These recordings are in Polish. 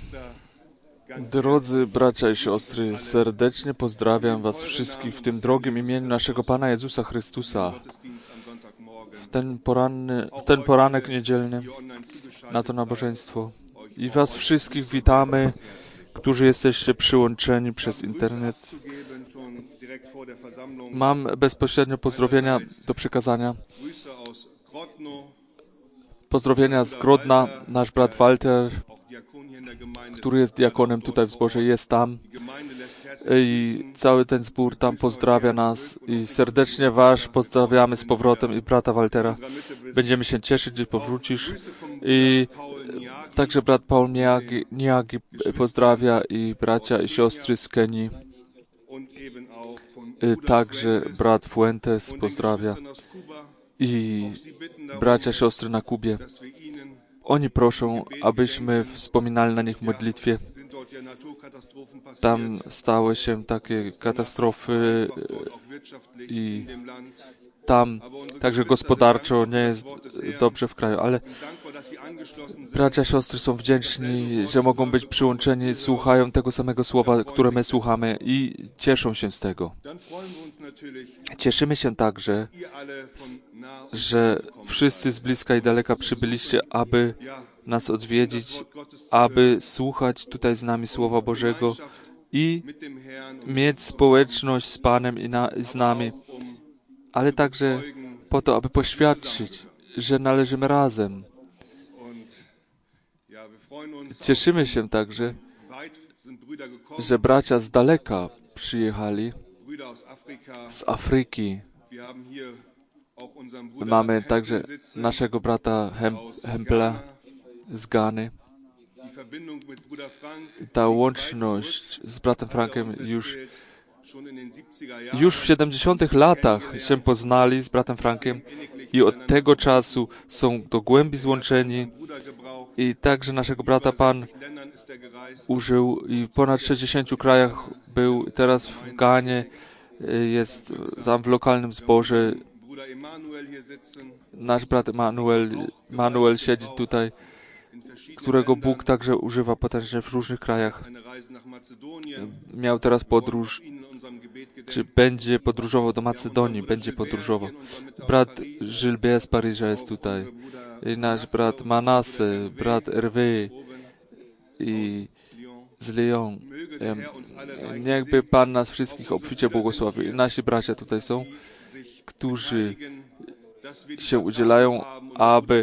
Drodzy bracia i siostry, serdecznie pozdrawiam Was wszystkich w tym drogim imieniu naszego Pana Jezusa Chrystusa. W ten poranek niedzielny na to nabożeństwo. I Was wszystkich witamy, którzy jesteście przyłączeni przez internet. Mam bezpośrednio pozdrowienia do przekazania. Pozdrowienia z Grodna, nasz brat Walter, który jest diakonem tutaj w zborze, jest tam i cały ten zbór tam pozdrawia nas i serdecznie Was pozdrawiamy z powrotem i brata Waltera. Będziemy się cieszyć, gdy powrócisz. I także brat Paul Niagi pozdrawia i bracia i siostry z Kenii. Także brat Fuentes pozdrawia i bracia, siostry na Kubie. Oni proszą, abyśmy wspominali na nich w modlitwie. Tam stały się takie katastrofy i tam także gospodarczo nie jest dobrze w kraju, ale bracia, siostry są wdzięczni, że mogą być przyłączeni, słuchają tego samego słowa, które my słuchamy i cieszą się z tego. Cieszymy się także, że wszyscy z bliska i daleka przybyliście, aby nas odwiedzić, aby słuchać tutaj z nami Słowa Bożego i mieć społeczność z Panem i z nami, ale także po to, aby poświadczyć, że należymy razem. Cieszymy się także, że bracia z daleka przyjechali, z Afryki. Mamy także naszego brata Hempla z Gany. Ta łączność z bratem Frankiem już w 70. latach się poznali z bratem Frankiem i od tego czasu są do głębi złączeni i także naszego brata Pan użył i w ponad 60 krajach był, teraz w Ganie, jest tam w lokalnym zborze. Nasz brat Manuel siedzi tutaj, którego Bóg także używa potężnie w różnych krajach. Miał teraz podróż, czy będzie podróżował do Macedonii, będzie podróżował. Brat Gilbert z Paryża jest tutaj. I nasz brat Manasse, brat Hervé i z Lyon. Niechby Pan nas wszystkich obficie błogosławił. I nasi bracia tutaj są, którzy się udzielają, aby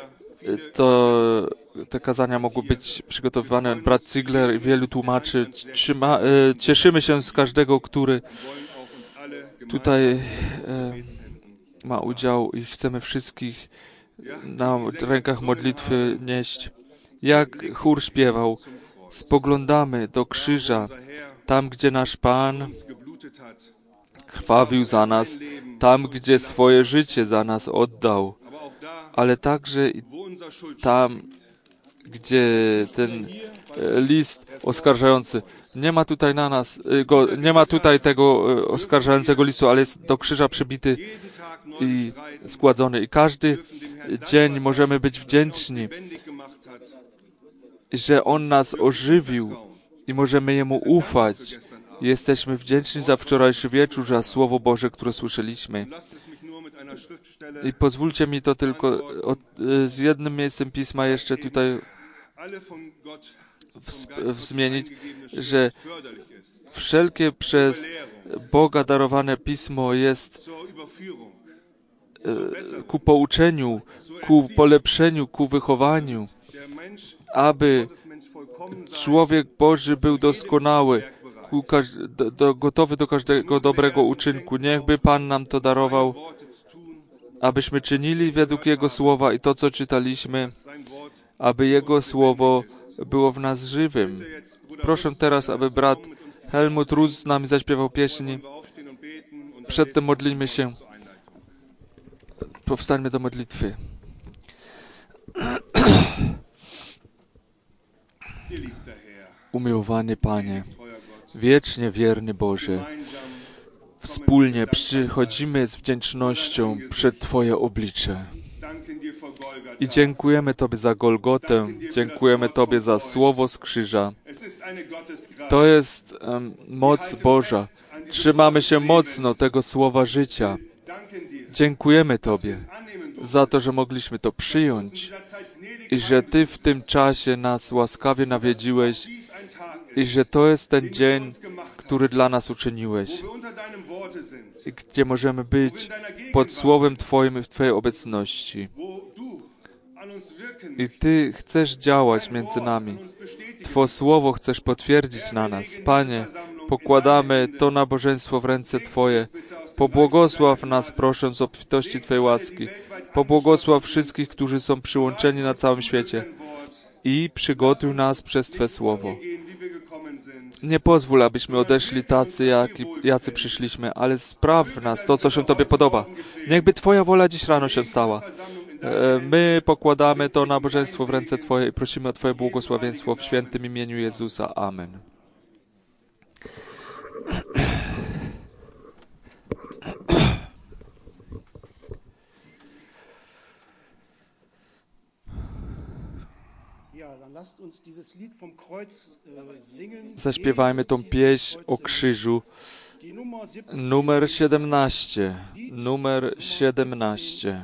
te kazania mogły być przygotowywane. Brat Ziegler i wielu tłumaczy. Cieszymy się z każdego, który tutaj ma udział i chcemy wszystkich na rękach modlitwy nieść. Jak chór śpiewał, spoglądamy do krzyża, tam gdzie nasz Pan krwawił za nas, tam gdzie swoje życie za nas oddał, ale także i tam, gdzie ten list oskarżający, nie ma tutaj na nas, nie ma tutaj tego oskarżającego listu, ale jest do krzyża przybity i składzony. I każdy dzień możemy być wdzięczni, że On nas ożywił i możemy Jemu ufać. Jesteśmy wdzięczni za wczorajszy wieczór, za Słowo Boże, które słyszeliśmy. I pozwólcie mi to tylko z jednym miejscem Pisma jeszcze tutaj zmienić, że wszelkie przez Boga darowane Pismo jest ku pouczeniu, ku polepszeniu, ku wychowaniu, aby człowiek Boży był doskonały, gotowy do każdego dobrego uczynku. Niechby Pan nam to darował, abyśmy czynili według Jego Słowa i to, co czytaliśmy, aby Jego Słowo było w nas żywym. Proszę teraz, aby brat Helmut Rus z nami zaśpiewał pieśni. Przedtem modlimy się. Powstańmy do modlitwy. Umiłowany Panie, wiecznie wierny Boże, wspólnie przychodzimy z wdzięcznością przed Twoje oblicze. I dziękujemy Tobie za Golgotę, dziękujemy Tobie za słowo z krzyża. To jest moc Boża. Trzymamy się mocno tego słowa życia. Dziękujemy Tobie za to, że mogliśmy to przyjąć i że Ty w tym czasie nas łaskawie nawiedziłeś i że to jest ten dzień, który dla nas uczyniłeś, gdzie możemy być pod Słowem Twoim i w Twojej obecności. I Ty chcesz działać między nami. Twoje Słowo chcesz potwierdzić na nas. Panie, pokładamy to nabożeństwo w ręce Twoje. Pobłogosław nas, prosząc o obfitości Twojej łaski. Pobłogosław wszystkich, którzy są przyłączeni na całym świecie. I przygotuj nas przez Twe Słowo. Nie pozwól, abyśmy odeszli tacy, jacy przyszliśmy, ale spraw w nas to, co się Tobie podoba. Niechby Twoja wola dziś rano się stała. My pokładamy to nabożeństwo w ręce Twoje i prosimy o Twoje błogosławieństwo w świętym imieniu Jezusa. Amen. Zaśpiewajmy tą pieśń o krzyżu. Numer 17. Numer 17.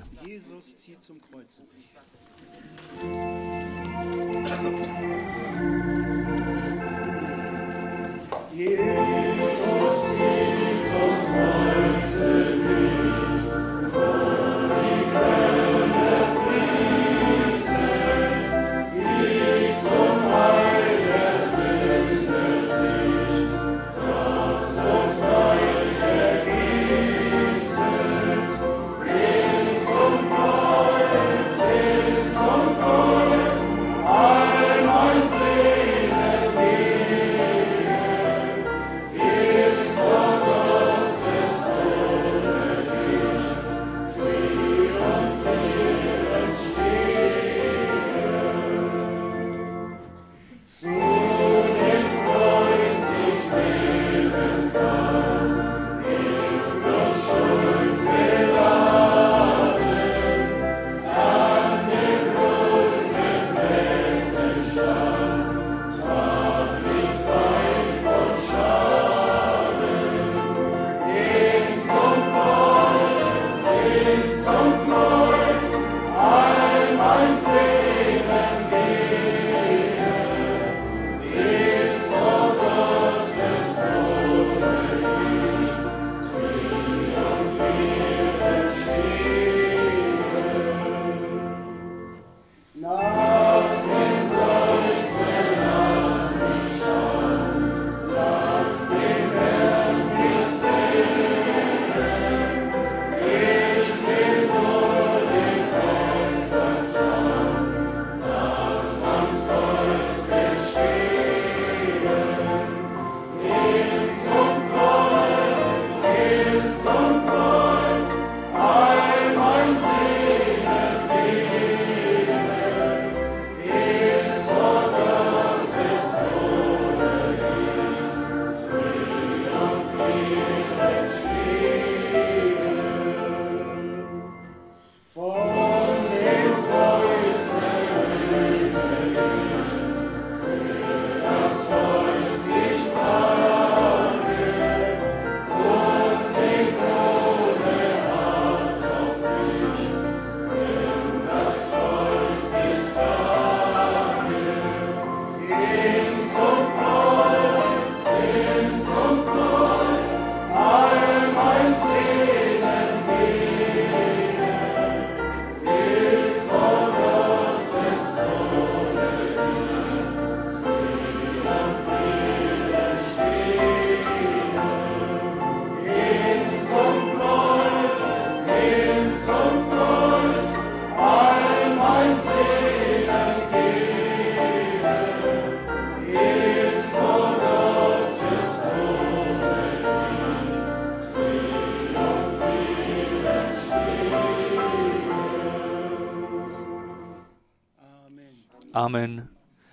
Amen.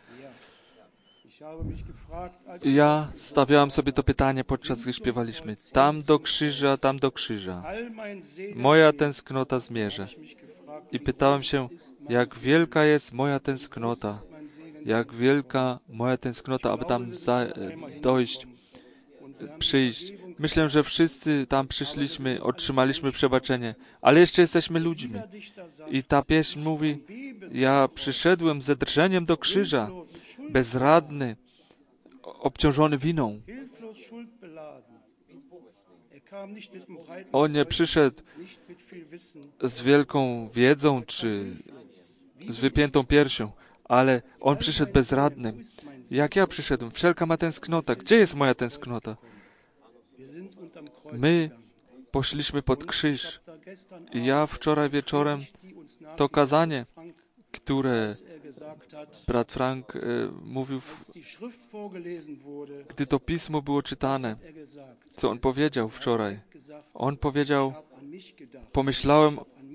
Ja stawiałem sobie to pytanie podczas gdy śpiewaliśmy. Tam do krzyża, tam do krzyża. Moja tęsknota zmierza. I pytałem się, jak wielka jest moja tęsknota. Jak wielka moja tęsknota, aby tam dojść, przyjść. Myślę, że wszyscy tam przyszliśmy, otrzymaliśmy przebaczenie, ale jeszcze jesteśmy ludźmi. I ta pieśń mówi, ja przyszedłem ze drżeniem do krzyża, bezradny, obciążony winą. On nie przyszedł z wielką wiedzą, czy z wypiętą piersią, ale On przyszedł bezradnym. Jak ja przyszedłem, wszelka ma tęsknota. Gdzie jest moja tęsknota? My poszliśmy pod krzyż. I ja wczoraj wieczorem to kazanie, które brat Frank mówił, gdy to pismo było czytane, co on powiedział wczoraj. On powiedział, pomyślałem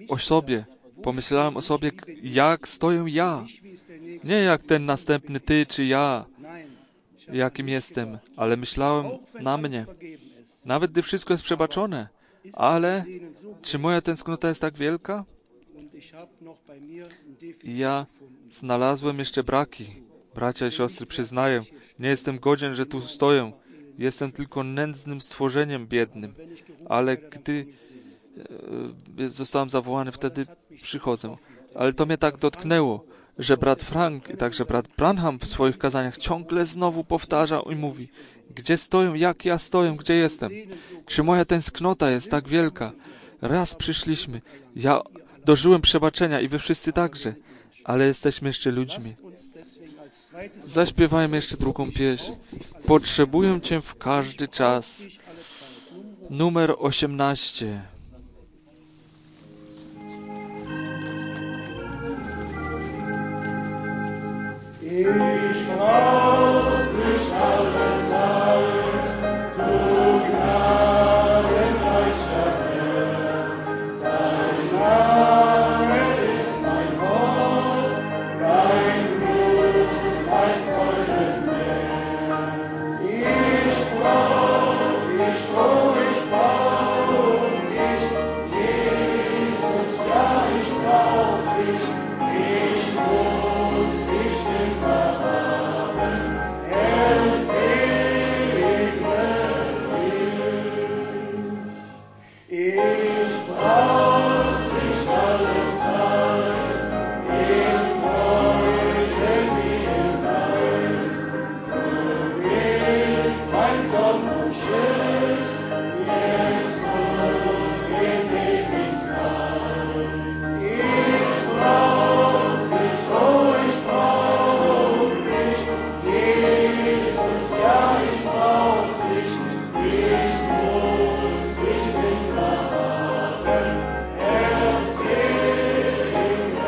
o sobie, jak stoję ja. Nie jak ten następny ty czy ja, jakim jestem, ale myślałem na mnie. Nawet gdy wszystko jest przebaczone, ale czy moja tęsknota jest tak wielka? Ja znalazłem jeszcze braki. Bracia i siostry, przyznaję, nie jestem godzien, że tu stoję. Jestem tylko nędznym stworzeniem biednym. Ale gdy zostałem zawołany, wtedy przychodzę. Ale to mnie tak dotknęło, że brat Frank i także brat Branham w swoich kazaniach ciągle znowu powtarza i mówi, gdzie stoję, jak ja stoję, gdzie jestem? Czy moja tęsknota jest tak wielka? Raz przyszliśmy, ja dożyłem przebaczenia i wy wszyscy także, ale jesteśmy jeszcze ludźmi. Zaśpiewajmy jeszcze drugą pieśń. Potrzebuję Cię w każdy czas. Numer 18. Ich brauch dich alle Zeit, du gnadenreicher Herr. Dein Name ist mein Wort, dein Blut, mein Freudenmeer. Ich brauch dich, oh, ich brauch dich, Jesus, ja, ich brauch dich, ich muss dich immer haben, er segne mich. Ich brauch dich alle Zeit, in Freude wie in Leid. Du bist mein Sonn und Schild, jetzt und in Ewigkeit. Ich brauch dich, oh, ich brauch dich, Jesus, ja, ich brauch dich, ich muss dich immer haben, er segne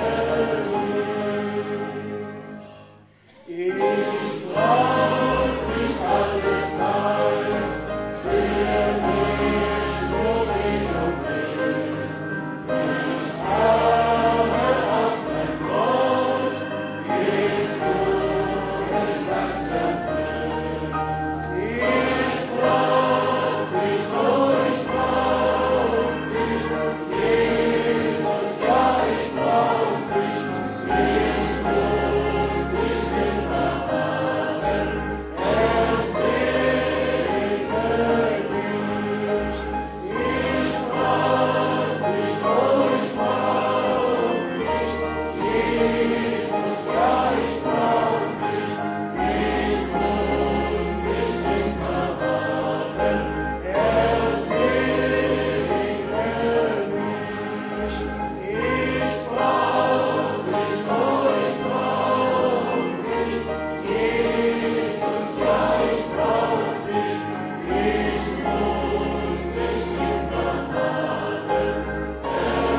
mich. Ich brauch dich alle Zeit, für mich nur wie du bist. Ich habe auf dein Wort, bis du es ganz erfüllst. Ich brauch dich, oh, ich brauch dich, Jesus, ja, ich brauch dich, ich muss dich immer haben, er segne mich. Ich brauch dich, oh, ich brauch dich, Jesus, ja, ich brauch dich, ich muss dich immer haben, er segne mich. Ich brauch dich, oh, ich brauch dich, Jesus, ja, ich brauch dich, ich muss dich immer haben, er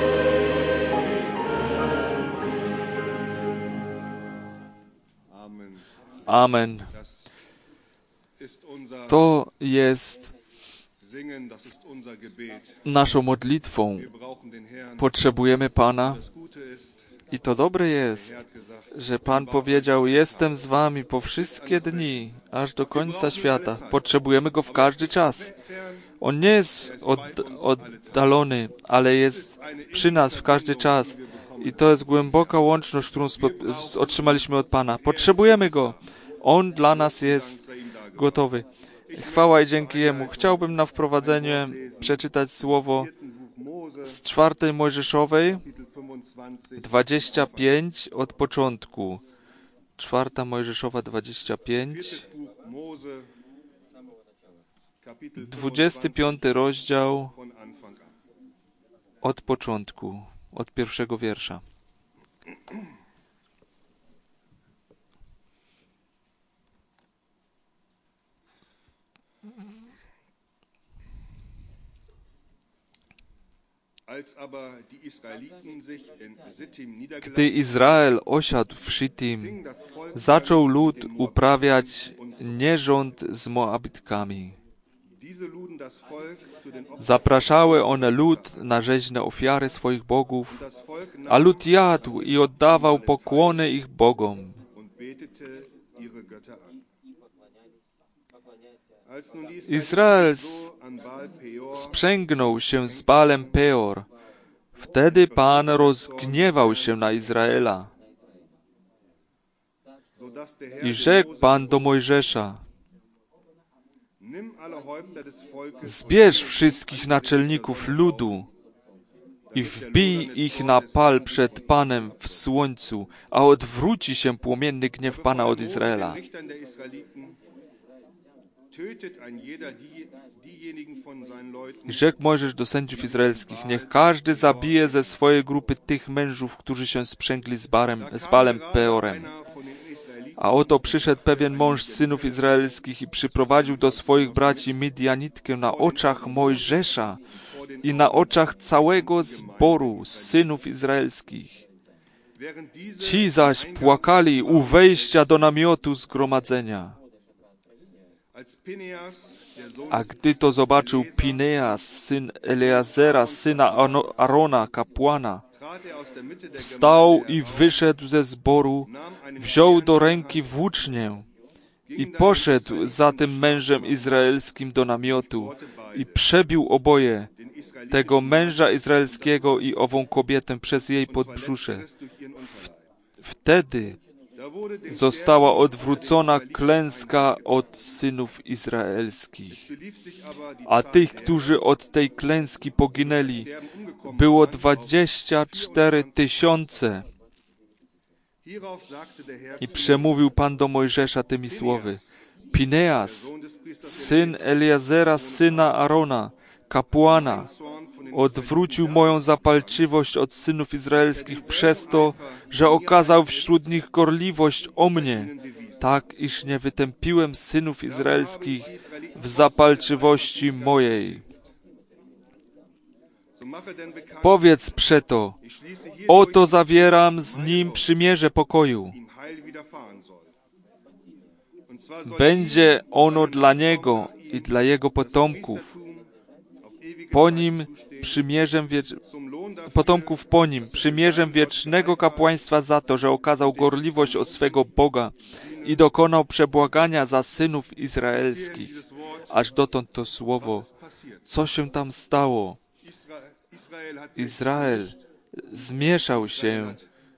Amen. Amen. Das ist unser To jest Singen, das ist unser Gebet. naszą modlitwą. Wir brauchen den Herrn. Potrzebujemy Pana Das Gute ist, i to dobre jest, er hat gesagt, że Pan powiedział, jestem z wami po wszystkie dni, aż do końca świata. Potrzebujemy Go w każdy czas. On nie jest oddalony, ale jest przy nas w każdy czas. I to jest głęboka łączność, którą otrzymaliśmy od Pana. Potrzebujemy Go. On dla nas jest gotowy. Chwała i dzięki Jemu. Chciałbym na wprowadzenie przeczytać słowo z 4 Mojżeszowej, 25 od początku. 4 Mojżeszowa 25, 25 rozdział od początku, od pierwszego wiersza. Gdy Izrael osiadł w Shittim, zaczął lud uprawiać nierząd z Moabitkami. Zapraszały one lud na rzeźne ofiary swoich bogów, a lud jadł i oddawał pokłony ich bogom. Izrael sprzęgnął się z Baalem Peor. Wtedy Pan rozgniewał się na Izraela. I rzekł Pan do Mojżesza: zbierz wszystkich naczelników ludu i wbij ich na pal przed Panem w słońcu, a odwróci się płomienny gniew Pana od Izraela. I rzekł Mojżesz do sędziów izraelskich: niech każdy zabije ze swojej grupy tych mężów, którzy się sprzęgli z Baalem Peorem. A oto przyszedł pewien mąż z synów izraelskich i przyprowadził do swoich braci Midianitkę na oczach Mojżesza i na oczach całego zboru synów izraelskich. Ci zaś płakali u wejścia do namiotu zgromadzenia. A gdy to zobaczył Pineas, syn Eleazera, syna Arona, kapłana, wstał i wyszedł ze zboru, wziął do ręki włócznię i poszedł za tym mężem izraelskim do namiotu i przebił oboje, tego męża izraelskiego i ową kobietę przez jej podbrzusze. Wtedy została odwrócona klęska od synów izraelskich. A tych, którzy od tej klęski poginęli, było 24 000. I przemówił Pan do Mojżesza tymi słowy: Pineas, syn Eliazera, syna Arona, kapłana, odwrócił moją zapalczywość od synów izraelskich przez to, że okazał wśród nich gorliwość o mnie, tak iż nie wytępiłem synów izraelskich w zapalczywości mojej. Powiedz przeto: oto zawieram z nim przymierze pokoju. Będzie ono dla niego i dla jego potomków. Potomków po nim, przymierzem wiecznego kapłaństwa za to, że okazał gorliwość o swego Boga i dokonał przebłagania za synów izraelskich. Aż dotąd to słowo. Co się tam stało? Izrael zmieszał się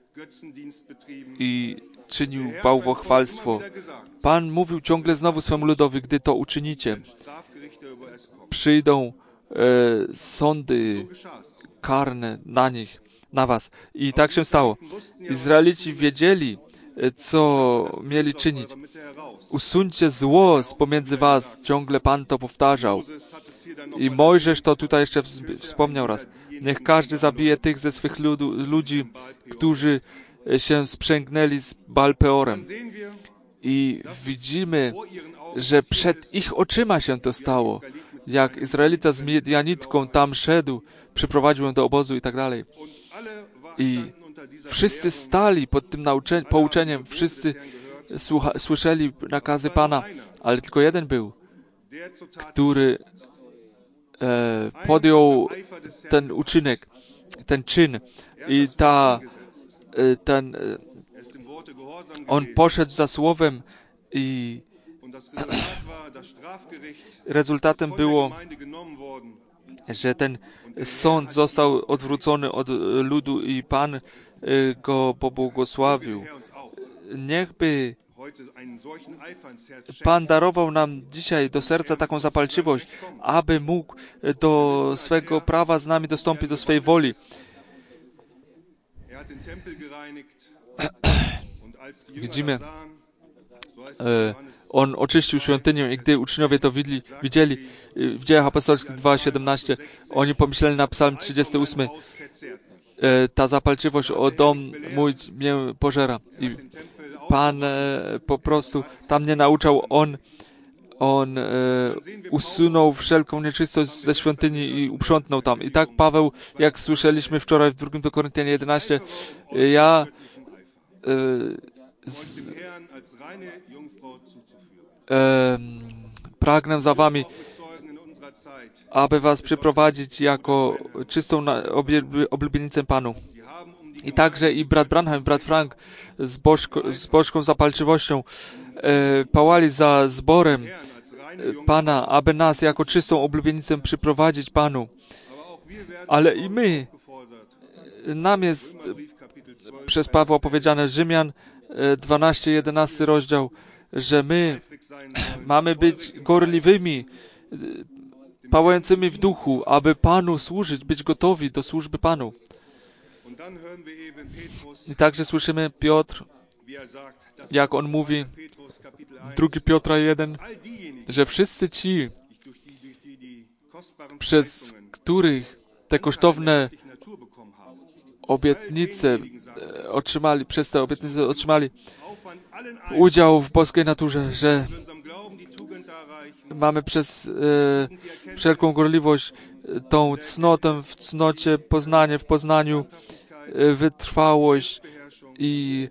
i czynił bałwochwalstwo. Pan mówił ciągle znowu swemu ludowi: gdy to uczynicie, przyjdą sądy karne na was. I tak się stało. Izraelici wiedzieli, co mieli czynić. Usuńcie zło z pomiędzy was. Ciągle Pan to powtarzał. I Mojżesz to tutaj jeszcze wspomniał raz. Niech każdy zabije tych ze swych ludzi, którzy się sprzęgnęli z Baal Peorem. I widzimy, że przed ich oczyma się to stało. Jak Izraelita z Midianitką tam szedł, przyprowadził ją do obozu i tak dalej. I wszyscy stali pod tym pouczeniem, wszyscy słyszeli nakazy Pana, ale tylko jeden był, który podjął ten uczynek, ten czyn i on poszedł za słowem i Rezultatem było, że ten sąd został odwrócony od ludu i Pan go pobłogosławił. Niechby Pan darował nam dzisiaj do serca taką zapalczywość, aby mógł do swego prawa z nami dostąpić, do swej woli. Widzimy, on oczyścił świątynię i gdy uczniowie to widzieli w Dziejach Apostolskich 2:17, oni pomyśleli na Psalm 38, ta zapalczywość o dom mój mnie pożera. I Pan po prostu tam nie nauczał, On usunął wszelką nieczystość ze świątyni i uprzątnął tam. I tak Paweł, jak słyszeliśmy wczoraj w 2 do Koryntian 11, ja pragnę za wami, aby was przyprowadzić jako czystą oblubienicę Panu. I także i brat Branham, brat Frank z bożką zapalczywością pałali za zborem Pana, aby nas jako czystą oblubienicę przyprowadzić Panu. Ale i my, nam jest przez Pawła powiedziane, Rzymian 12-11 rozdział, że my mamy być gorliwymi, pałającymi w duchu, aby Panu służyć, być gotowi do służby Panu. I także słyszymy Piotr, jak on mówi, 2 Piotra 1, że wszyscy ci, przez których te kosztowne obietnice otrzymali, udział w boskiej naturze, że mamy przez wszelką gorliwość tą cnotę w cnocie, poznanie w poznaniu, wytrwałość i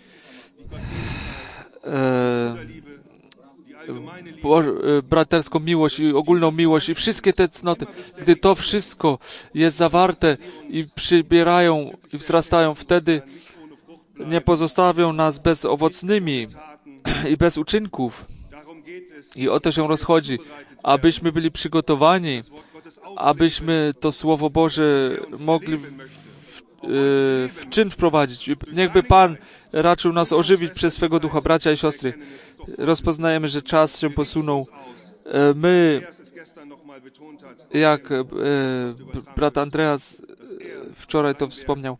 braterską miłość i ogólną miłość i wszystkie te cnoty, gdy to wszystko jest zawarte i przybierają i wzrastają, wtedy nie pozostawią nas bezowocnymi i bez uczynków. I o to się rozchodzi, abyśmy byli przygotowani, abyśmy to Słowo Boże mogli w czyn wprowadzić. Niechby Pan raczył nas ożywić przez swego Ducha, bracia i siostry. Rozpoznajemy, że czas się posunął. My, jak brat Andreas wczoraj to wspomniał,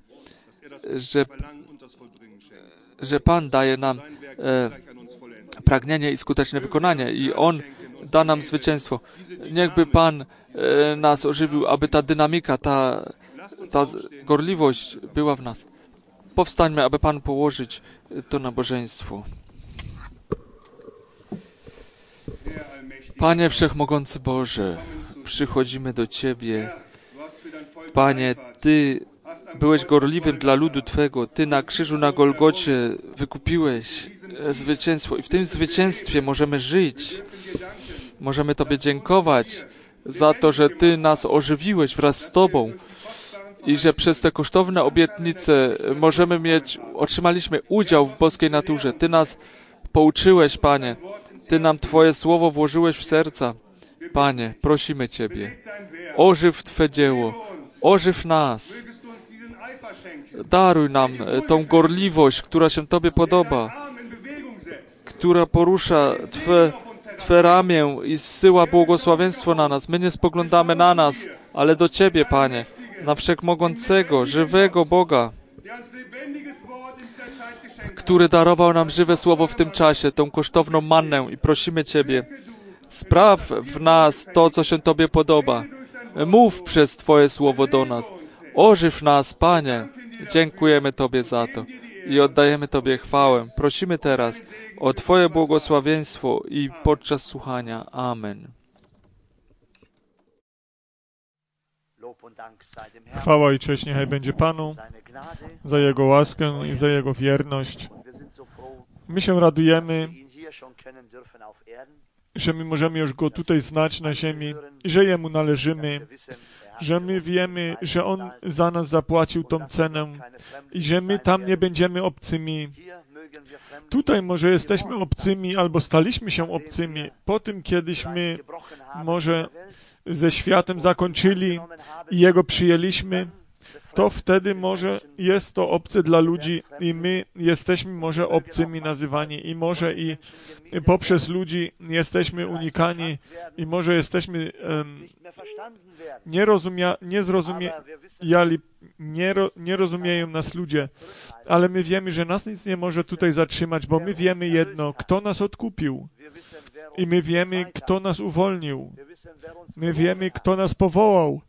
że Pan daje nam pragnienie i skuteczne wykonanie i On da nam zwycięstwo. Niechby Pan nas ożywił, aby ta dynamika, ta gorliwość była w nas. Powstańmy, aby Pan położyć to nabożeństwo. Panie Wszechmogący Boże, przychodzimy do Ciebie. Panie, Ty byłeś gorliwym dla ludu Twego. Ty na krzyżu na Golgocie wykupiłeś zwycięstwo i w tym zwycięstwie możemy żyć. Możemy Tobie dziękować za to, że Ty nas ożywiłeś wraz z Tobą i że przez te kosztowne obietnice otrzymaliśmy udział w boskiej naturze. Ty nas pouczyłeś, Panie. Ty nam Twoje słowo włożyłeś w serca. Panie, prosimy Ciebie, ożyw Twe dzieło, ożyw nas. Daruj nam tą gorliwość, która się Tobie podoba, która porusza Twe ramię i zsyła błogosławieństwo na nas. My nie spoglądamy na nas, ale do Ciebie, Panie, na wszechmogącego, żywego Boga, który darował nam żywe słowo w tym czasie, tą kosztowną mannę i prosimy Ciebie, spraw w nas to, co się Tobie podoba. Mów przez Twoje słowo do nas. Ożyw nas, Panie. Dziękujemy Tobie za to i oddajemy Tobie chwałę. Prosimy teraz o Twoje błogosławieństwo i podczas słuchania. Amen. Chwała i cześć niechaj będzie Panu za Jego łaskę i za Jego wierność. My się radujemy, że my możemy już Go tutaj znać na ziemi i że Jemu należymy, że my wiemy, że On za nas zapłacił tą cenę i że my tam nie będziemy obcymi. Tutaj może jesteśmy obcymi, albo staliśmy się obcymi. Po tym, kiedyśmy może ze światem zakończyli i Jego przyjęliśmy, to wtedy może jest to obce dla ludzi i my jesteśmy może obcymi nazywani i może i poprzez ludzi jesteśmy unikani i może jesteśmy nie rozumieją nas ludzie, ale my wiemy, że nas nic nie może tutaj zatrzymać, bo my wiemy jedno, kto nas odkupił i my wiemy, kto nas uwolnił. My wiemy, kto nas powołał.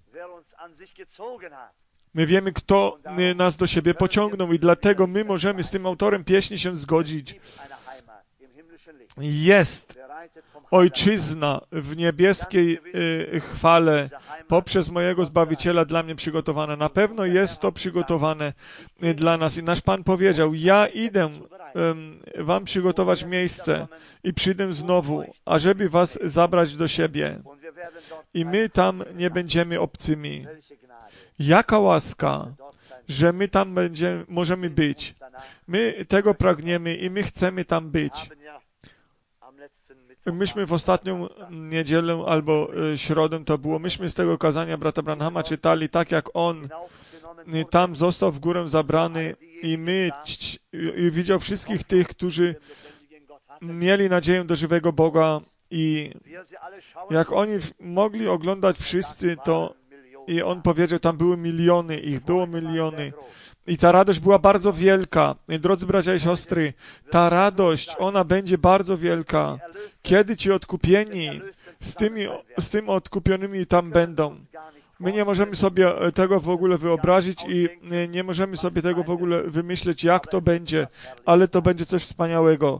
My wiemy, kto nas do siebie pociągnął i dlatego my możemy z tym autorem pieśni się zgodzić. Jest ojczyzna w niebieskiej chwale poprzez mojego Zbawiciela dla mnie przygotowana. Na pewno jest to przygotowane dla nas. I nasz Pan powiedział, ja idę wam przygotować miejsce i przyjdę znowu, ażeby was zabrać do siebie. I my tam nie będziemy obcymi. Jaka łaska, że my tam możemy być. My tego pragniemy i my chcemy tam być. Myśmy w ostatnią niedzielę albo środę to było, myśmy z tego kazania brata Branhama czytali, tak jak on tam został w górę zabrany i widział wszystkich tych, którzy mieli nadzieję do żywego Boga i jak oni mogli oglądać wszyscy, to i on powiedział, tam były miliony, ich było miliony. I ta radość była bardzo wielka. I drodzy bracia i siostry, ta radość, ona będzie bardzo wielka. Kiedy ci odkupieni z tymi odkupionymi tam będą. My nie możemy sobie tego w ogóle wyobrazić i nie możemy sobie tego w ogóle wymyśleć, jak to będzie, ale to będzie coś wspaniałego.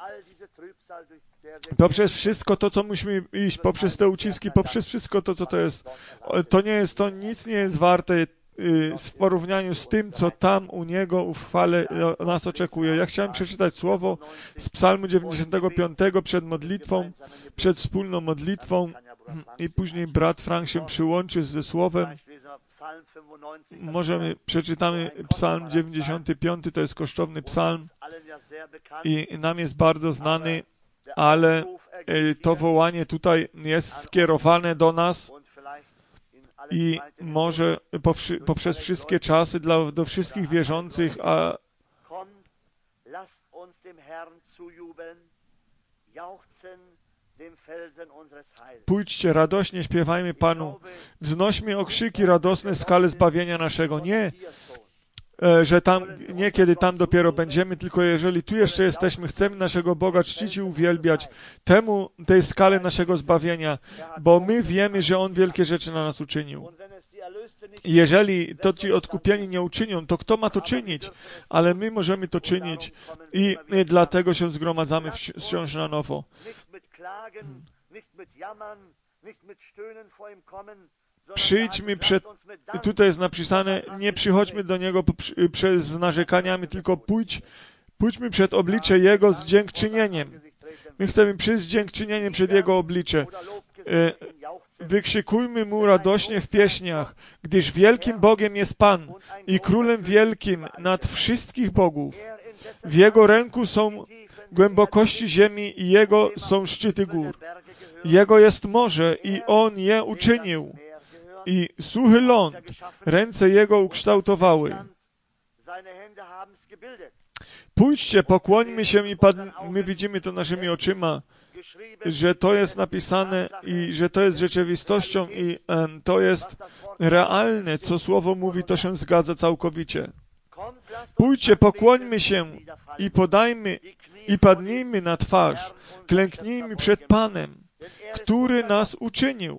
Poprzez wszystko to, co musimy iść, poprzez te uciski, poprzez wszystko to, co to jest, to nic nie jest warte w porównaniu z tym, co tam u Niego w chwale nas oczekuje. Ja chciałem przeczytać słowo z Psalmu 95 przed modlitwą, przed wspólną modlitwą i później brat Frank się przyłączy ze słowem. Przeczytamy Psalm 95, to jest kosztowny psalm i nam jest bardzo znany, ale to wołanie tutaj jest skierowane do nas i może poprzez wszystkie czasy do wszystkich wierzących, a pójdźcie, radośnie śpiewajmy Panu, wznośmy okrzyki radosne skale zbawienia naszego. Nie, że kiedy tam dopiero będziemy, tylko jeżeli tu jeszcze jesteśmy, chcemy naszego Boga czcić i uwielbiać tej skale naszego zbawienia, bo my wiemy, że On wielkie rzeczy na nas uczynił. Jeżeli to ci odkupieni nie uczynią, to kto ma to czynić? Ale my możemy to czynić i dlatego się zgromadzamy wciąż na nowo. Przyjdźmy tutaj jest napisane, nie przychodźmy do Niego z narzekaniami, tylko pójdźmy przed oblicze Jego z dziękczynieniem. My chcemy przyjść z dziękczynieniem przed Jego oblicze. Wykrzykujmy Mu radośnie w pieśniach, gdyż wielkim Bogiem jest Pan i Królem wielkim nad wszystkich bogów. W Jego ręku są głębokości ziemi i Jego są szczyty gór. Jego jest morze i On je uczynił. I suchy ląd, ręce Jego ukształtowały. Pójdźcie, pokłońmy się i my widzimy to naszymi oczyma, że to jest napisane i że to jest rzeczywistością i to jest realne, co Słowo mówi, to się zgadza całkowicie. Pójdźcie, pokłońmy się i padnijmy na twarz, klęknijmy przed Panem, który nas uczynił.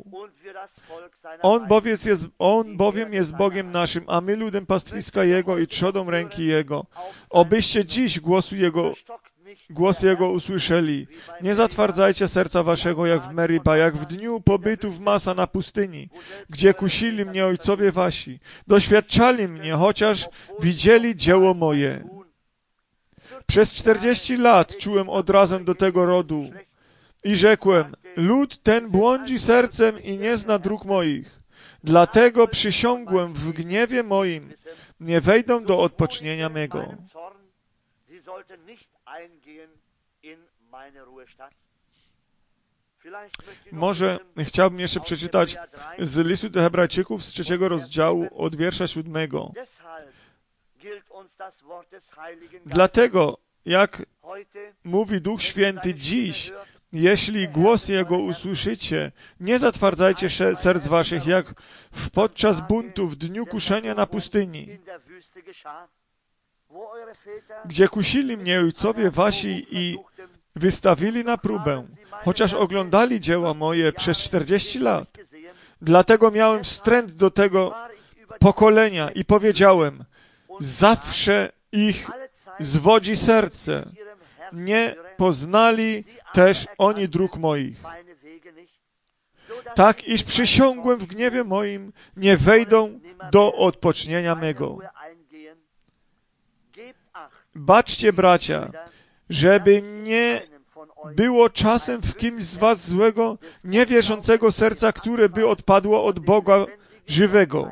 On bowiem jest Bogiem naszym, a my ludem pastwiska Jego i trzodą ręki Jego. Obyście dziś głos Jego usłyszeli. Nie zatwardzajcie serca waszego jak w Meriba, jak w dniu pobytu w Masa na pustyni, gdzie kusili mnie ojcowie wasi. Doświadczali mnie, chociaż widzieli dzieło moje. Przez 40 lat czułem odrazę do tego rodu i rzekłem, lud ten błądzi sercem i nie zna dróg moich. Dlatego przysiągłem w gniewie moim, nie wejdą do odpocznienia mego. Sie sollten nicht eingehen in meine Ruhestadt. Może chciałbym jeszcze przeczytać z listu do Hebrajczyków z 3 rozdziału od wiersza 7. Dlatego, jak mówi Duch Święty dziś, jeśli głos Jego usłyszycie, nie zatwardzajcie serc waszych, jak podczas buntu w dniu kuszenia na pustyni, gdzie kusili mnie ojcowie wasi i wystawili na próbę, chociaż oglądali dzieła moje przez 40 lat. Dlatego miałem wstręt do tego pokolenia i powiedziałem, zawsze ich zwodzi serce. Nie poznali też oni dróg moich. Tak, iż przysiągłem w gniewie moim, nie wejdą do odpocznienia mego. Baczcie, bracia, żeby nie było czasem w kimś z was złego, niewierzącego serca, które by odpadło od Boga żywego.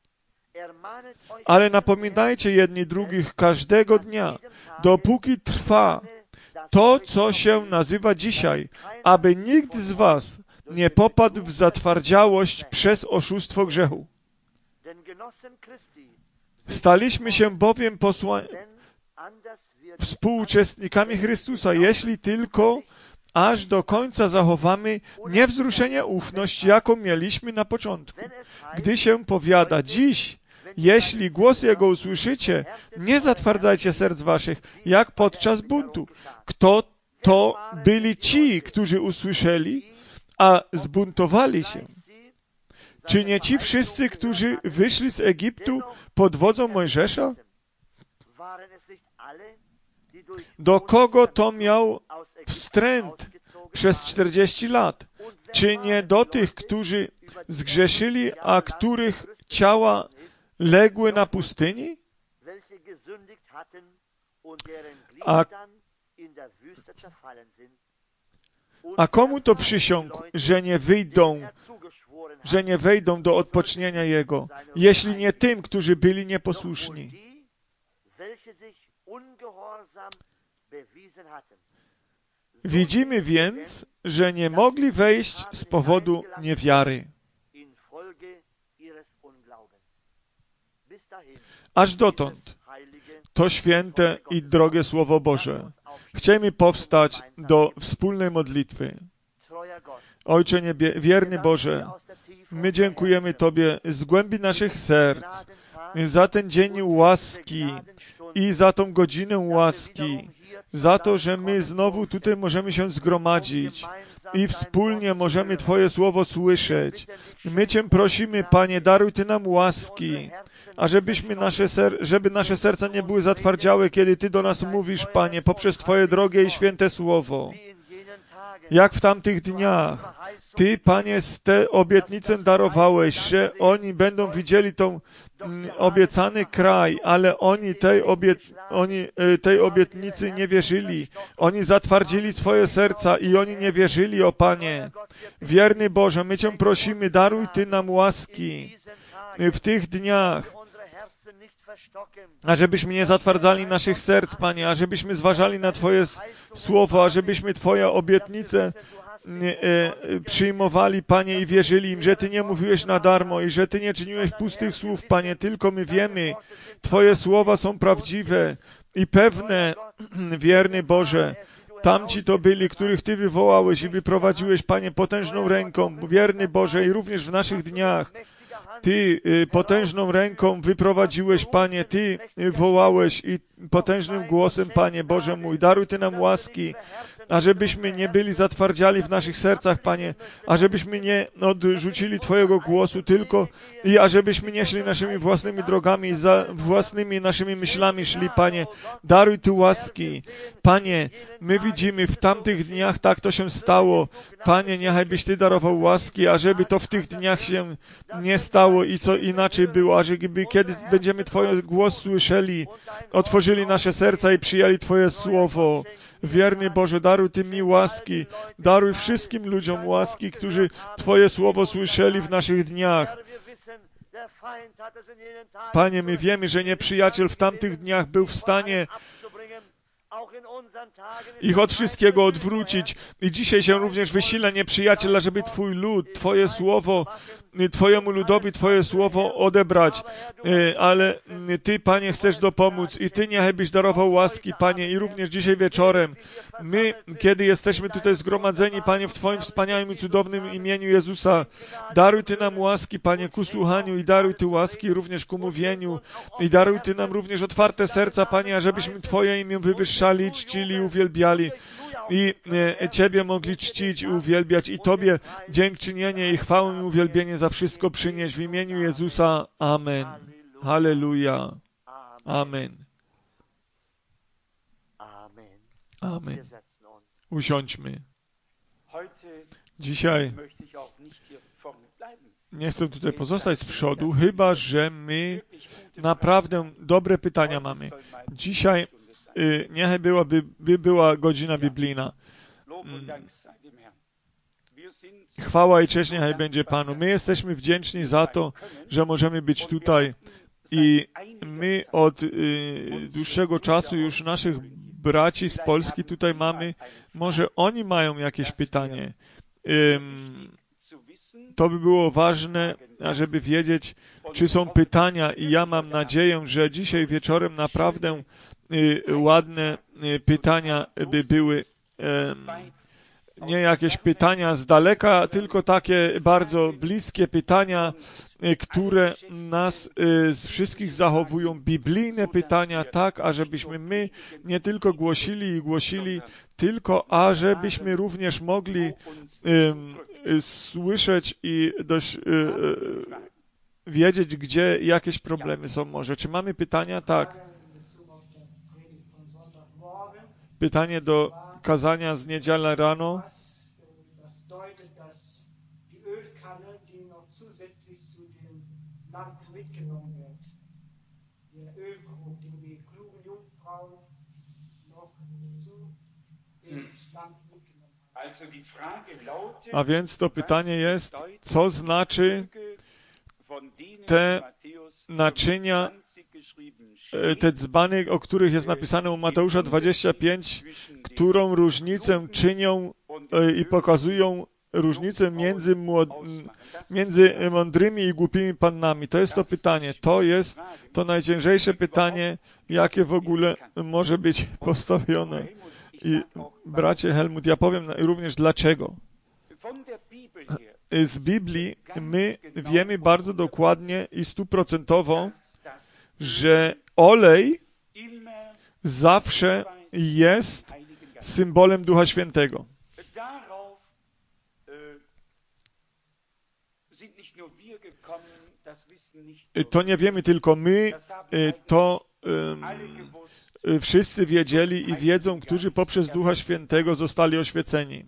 Ale napominajcie jedni drugich każdego dnia, dopóki trwa to, co się nazywa dzisiaj, aby nikt z was nie popadł w zatwardziałość przez oszustwo grzechu. Staliśmy się bowiem współuczestnikami Chrystusa, jeśli tylko aż do końca zachowamy niewzruszenie ufność, jaką mieliśmy na początku. Gdy się powiada dziś, jeśli głos Jego usłyszycie, nie zatwardzajcie serc waszych, jak podczas buntu. Kto to byli ci, którzy usłyszeli, a zbuntowali się? Czy nie ci wszyscy, którzy wyszli z Egiptu pod wodzą Mojżesza? Do kogo to miał wstręt przez 40 lat? Czy nie do tych, którzy zgrzeszyli, a których ciała legły na pustyni? A komu to przysiągł, że nie wejdą do odpocznienia Jego, jeśli nie tym, którzy byli nieposłuszni? Widzimy więc, że nie mogli wejść z powodu niewiary. Aż dotąd to święte i drogie Słowo Boże. Chcemy powstać do wspólnej modlitwy. Ojcze wierny Boże, my dziękujemy Tobie z głębi naszych serc za ten dzień łaski i za tą godzinę łaski, za to, że my znowu tutaj możemy się zgromadzić i wspólnie możemy Twoje Słowo słyszeć. My Cię prosimy, Panie, daruj Ty nam łaski, a żeby nasze serca nie były zatwardziałe, kiedy Ty do nas mówisz, Panie, poprzez Twoje drogie i święte Słowo. Jak w tamtych dniach Ty, Panie, te obietnice darowałeś, że oni będą widzieli tą obiecany kraj, ale oni tej obietnicy nie wierzyli. Oni zatwardzili swoje serca i oni nie wierzyli, o Panie. Wierny Boże, my Cię prosimy, daruj Ty nam łaski w tych dniach, ażebyśmy nie zatwardzali naszych serc, Panie, ażebyśmy zważali na Twoje słowo, ażebyśmy Twoje obietnice przyjmowali, Panie, i wierzyli im, że Ty nie mówiłeś na darmo i że Ty nie czyniłeś pustych słów, Panie, tylko my wiemy, Twoje słowa są prawdziwe i pewne, wierny Boże. Tamci to byli, których Ty wywołałeś i wyprowadziłeś, Panie, potężną ręką, wierny Boże, i również w naszych dniach. Ty potężną ręką wyprowadziłeś, Panie, Ty wołałeś i potężnym głosem, Panie Boże mój, daruj Ty nam łaski, ażebyśmy nie byli zatwardziali w naszych sercach, Panie, ażebyśmy nie odrzucili Twojego głosu tylko i ażebyśmy nie szli naszymi własnymi drogami, za własnymi naszymi myślami szli, Panie. Daruj Ty łaski. Panie, my widzimy w tamtych dniach tak to się stało. Panie, niechaj byś Ty darował łaski, ażeby to w tych dniach się nie stało i co inaczej było, ażeby kiedy będziemy Twój głos słyszeli, otworzyli nasze serca i przyjęli Twoje słowo. Wierny Boże, daruj Ty mi łaski, daruj wszystkim ludziom łaski, którzy Twoje słowo słyszeli w naszych dniach. Panie, my wiemy, że nieprzyjaciel w tamtych dniach był w stanie ich od wszystkiego odwrócić. I dzisiaj się również wysila nieprzyjaciel, żeby Twój lud, Twoje słowo, Twojemu ludowi Twoje słowo odebrać. Ale Ty, Panie, chcesz dopomóc i Ty niechaj byś darował łaski, Panie, i również dzisiaj wieczorem. My, kiedy jesteśmy tutaj zgromadzeni, Panie, w Twoim wspaniałym i cudownym imieniu Jezusa, daruj Ty nam łaski, Panie, ku słuchaniu i daruj Ty łaski również ku mówieniu i daruj Ty nam również otwarte serca, Panie, ażebyśmy Twoje imię wywyższali, czcili, uwielbiali i Ciebie mogli czcić i uwielbiać i Tobie dziękczynienie i chwałę i uwielbienie za wszystko przynieść w imieniu Jezusa. Amen. Halleluja. Amen. Amen. Usiądźmy. Dzisiaj nie chcę tutaj pozostać z przodu, chyba że my naprawdę dobre pytania mamy. Dzisiaj niechaj była godzina biblijna. Chwała i cześć niechaj będzie Panu. My jesteśmy wdzięczni za to, że możemy być tutaj i my od dłuższego czasu już naszych braci z Polski tutaj mamy. Może oni mają jakieś pytanie. To by było ważne, ażeby wiedzieć, czy są pytania i ja mam nadzieję, że dzisiaj wieczorem naprawdę ładne pytania by były. Nie jakieś pytania z daleka, tylko takie bardzo bliskie pytania, które nas z wszystkich zachowują. Biblijne pytania, tak, ażebyśmy my nie tylko głosili, tylko ażebyśmy również mogli słyszeć i dość wiedzieć, gdzie jakieś problemy są może. Czy mamy pytania? Tak. Pytanie do kazania z niedzielę rano. A więc to pytanie jest, co znaczy te naczynia, te dzbany, o których jest napisane u Mateusza 25, którą różnicę czynią i pokazują różnicę między mądrymi i głupimi pannami. To jest to pytanie. To jest to najciężejsze pytanie, jakie w ogóle może być postawione. I bracie Helmut, ja powiem również dlaczego. Z Biblii my wiemy bardzo dokładnie i 100%, że olej zawsze jest symbolem Ducha Świętego. To nie wiemy tylko my, to wszyscy wiedzieli i wiedzą, którzy poprzez Ducha Świętego zostali oświeceni.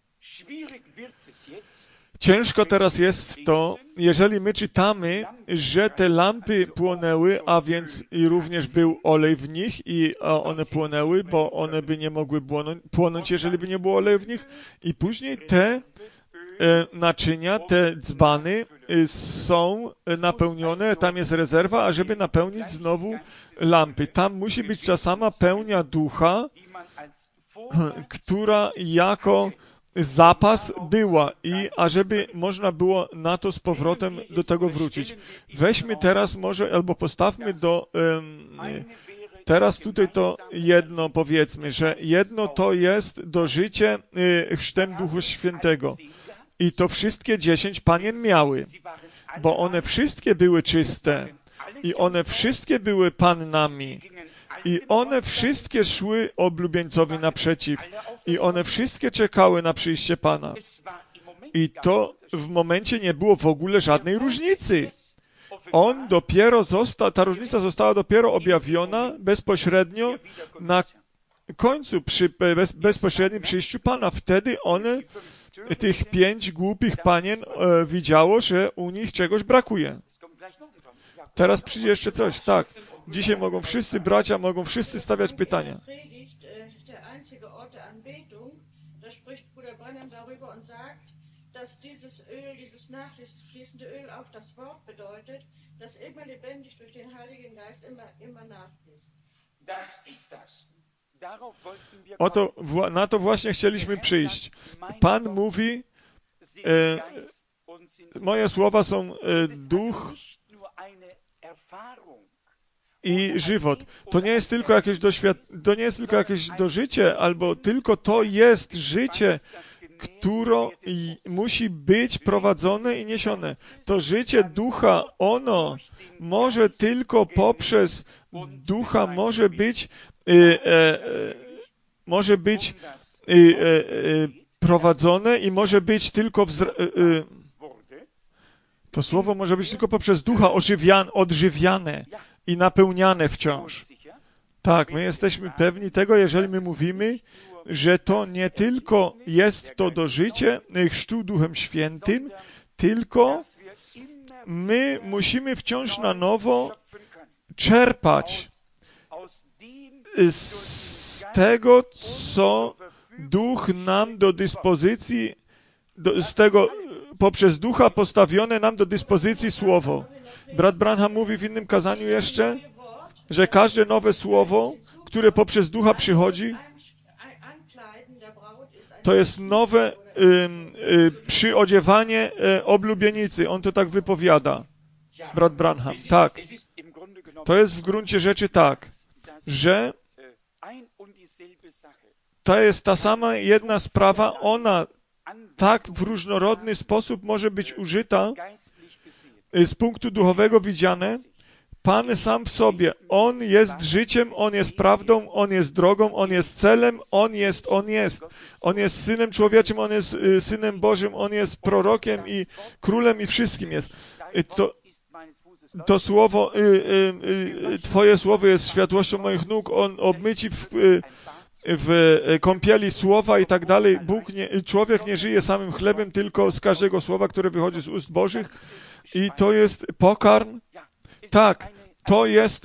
Ciężko teraz jest to, jeżeli my czytamy, że te lampy płonęły, a więc i również był olej w nich i one płonęły, bo one by nie mogły płonąć, jeżeli by nie było oleju w nich. I później te naczynia, te dzbany są napełnione, tam jest rezerwa, ażeby napełnić znowu lampy. Tam musi być ta sama pełnia ducha, która jako zapas była i ażeby można było na to z powrotem do tego wrócić. Weźmy teraz może, albo postawmy teraz tutaj to jedno powiedzmy, że jedno to jest do życia chrztem Ducha Świętego. I to wszystkie 10 panien miały, bo one wszystkie były czyste i one wszystkie były pannami i one wszystkie szły oblubieńcowi naprzeciw i one wszystkie czekały na przyjście Pana. I to w momencie nie było w ogóle żadnej różnicy. Ta różnica została dopiero objawiona bezpośrednio na końcu, przy bezpośrednim przyjściu Pana. Wtedy one, tych 5 głupich panien, widziało, że u nich czegoś brakuje. Teraz przyjdzie jeszcze coś, tak. Dzisiaj mogą wszyscy bracia, mogą wszyscy stawiać pytania. Oto na to właśnie chcieliśmy przyjść. Pan mówi, moje słowa są duch i żywot. To nie jest tylko jakieś dożycie, albo tylko to jest życie, które musi być prowadzone i niesione. To życie ducha, ono może tylko poprzez ducha może być prowadzone i może być tylko to słowo może być tylko poprzez ducha odżywiane i napełniane wciąż. Tak, my jesteśmy pewni tego, jeżeli my mówimy, że to nie tylko jest to dożycie chrztu Duchem Świętym, tylko my musimy wciąż na nowo czerpać z tego, co Duch nam do dyspozycji, poprzez Ducha postawione nam do dyspozycji Słowo. Brat Branham mówi w innym kazaniu jeszcze, że każde nowe Słowo, które poprzez Ducha przychodzi, to jest nowe przyodziewanie oblubienicy. On to tak wypowiada. Brat Branham. Tak. To jest w gruncie rzeczy tak, że to jest ta sama jedna sprawa, ona tak w różnorodny sposób może być użyta z punktu duchowego widziane. Pan sam w sobie, On jest życiem, On jest prawdą, On jest drogą, On jest celem, On jest. On jest Synem Człowieczym, On jest Synem Bożym, On jest prorokiem i królem i wszystkim jest. To słowo, Twoje słowo jest światłością moich nóg, On obmyci w kąpieli słowa i tak dalej. Człowiek nie żyje samym chlebem, tylko z każdego słowa, które wychodzi z ust Bożych. I to jest pokarm. Tak, to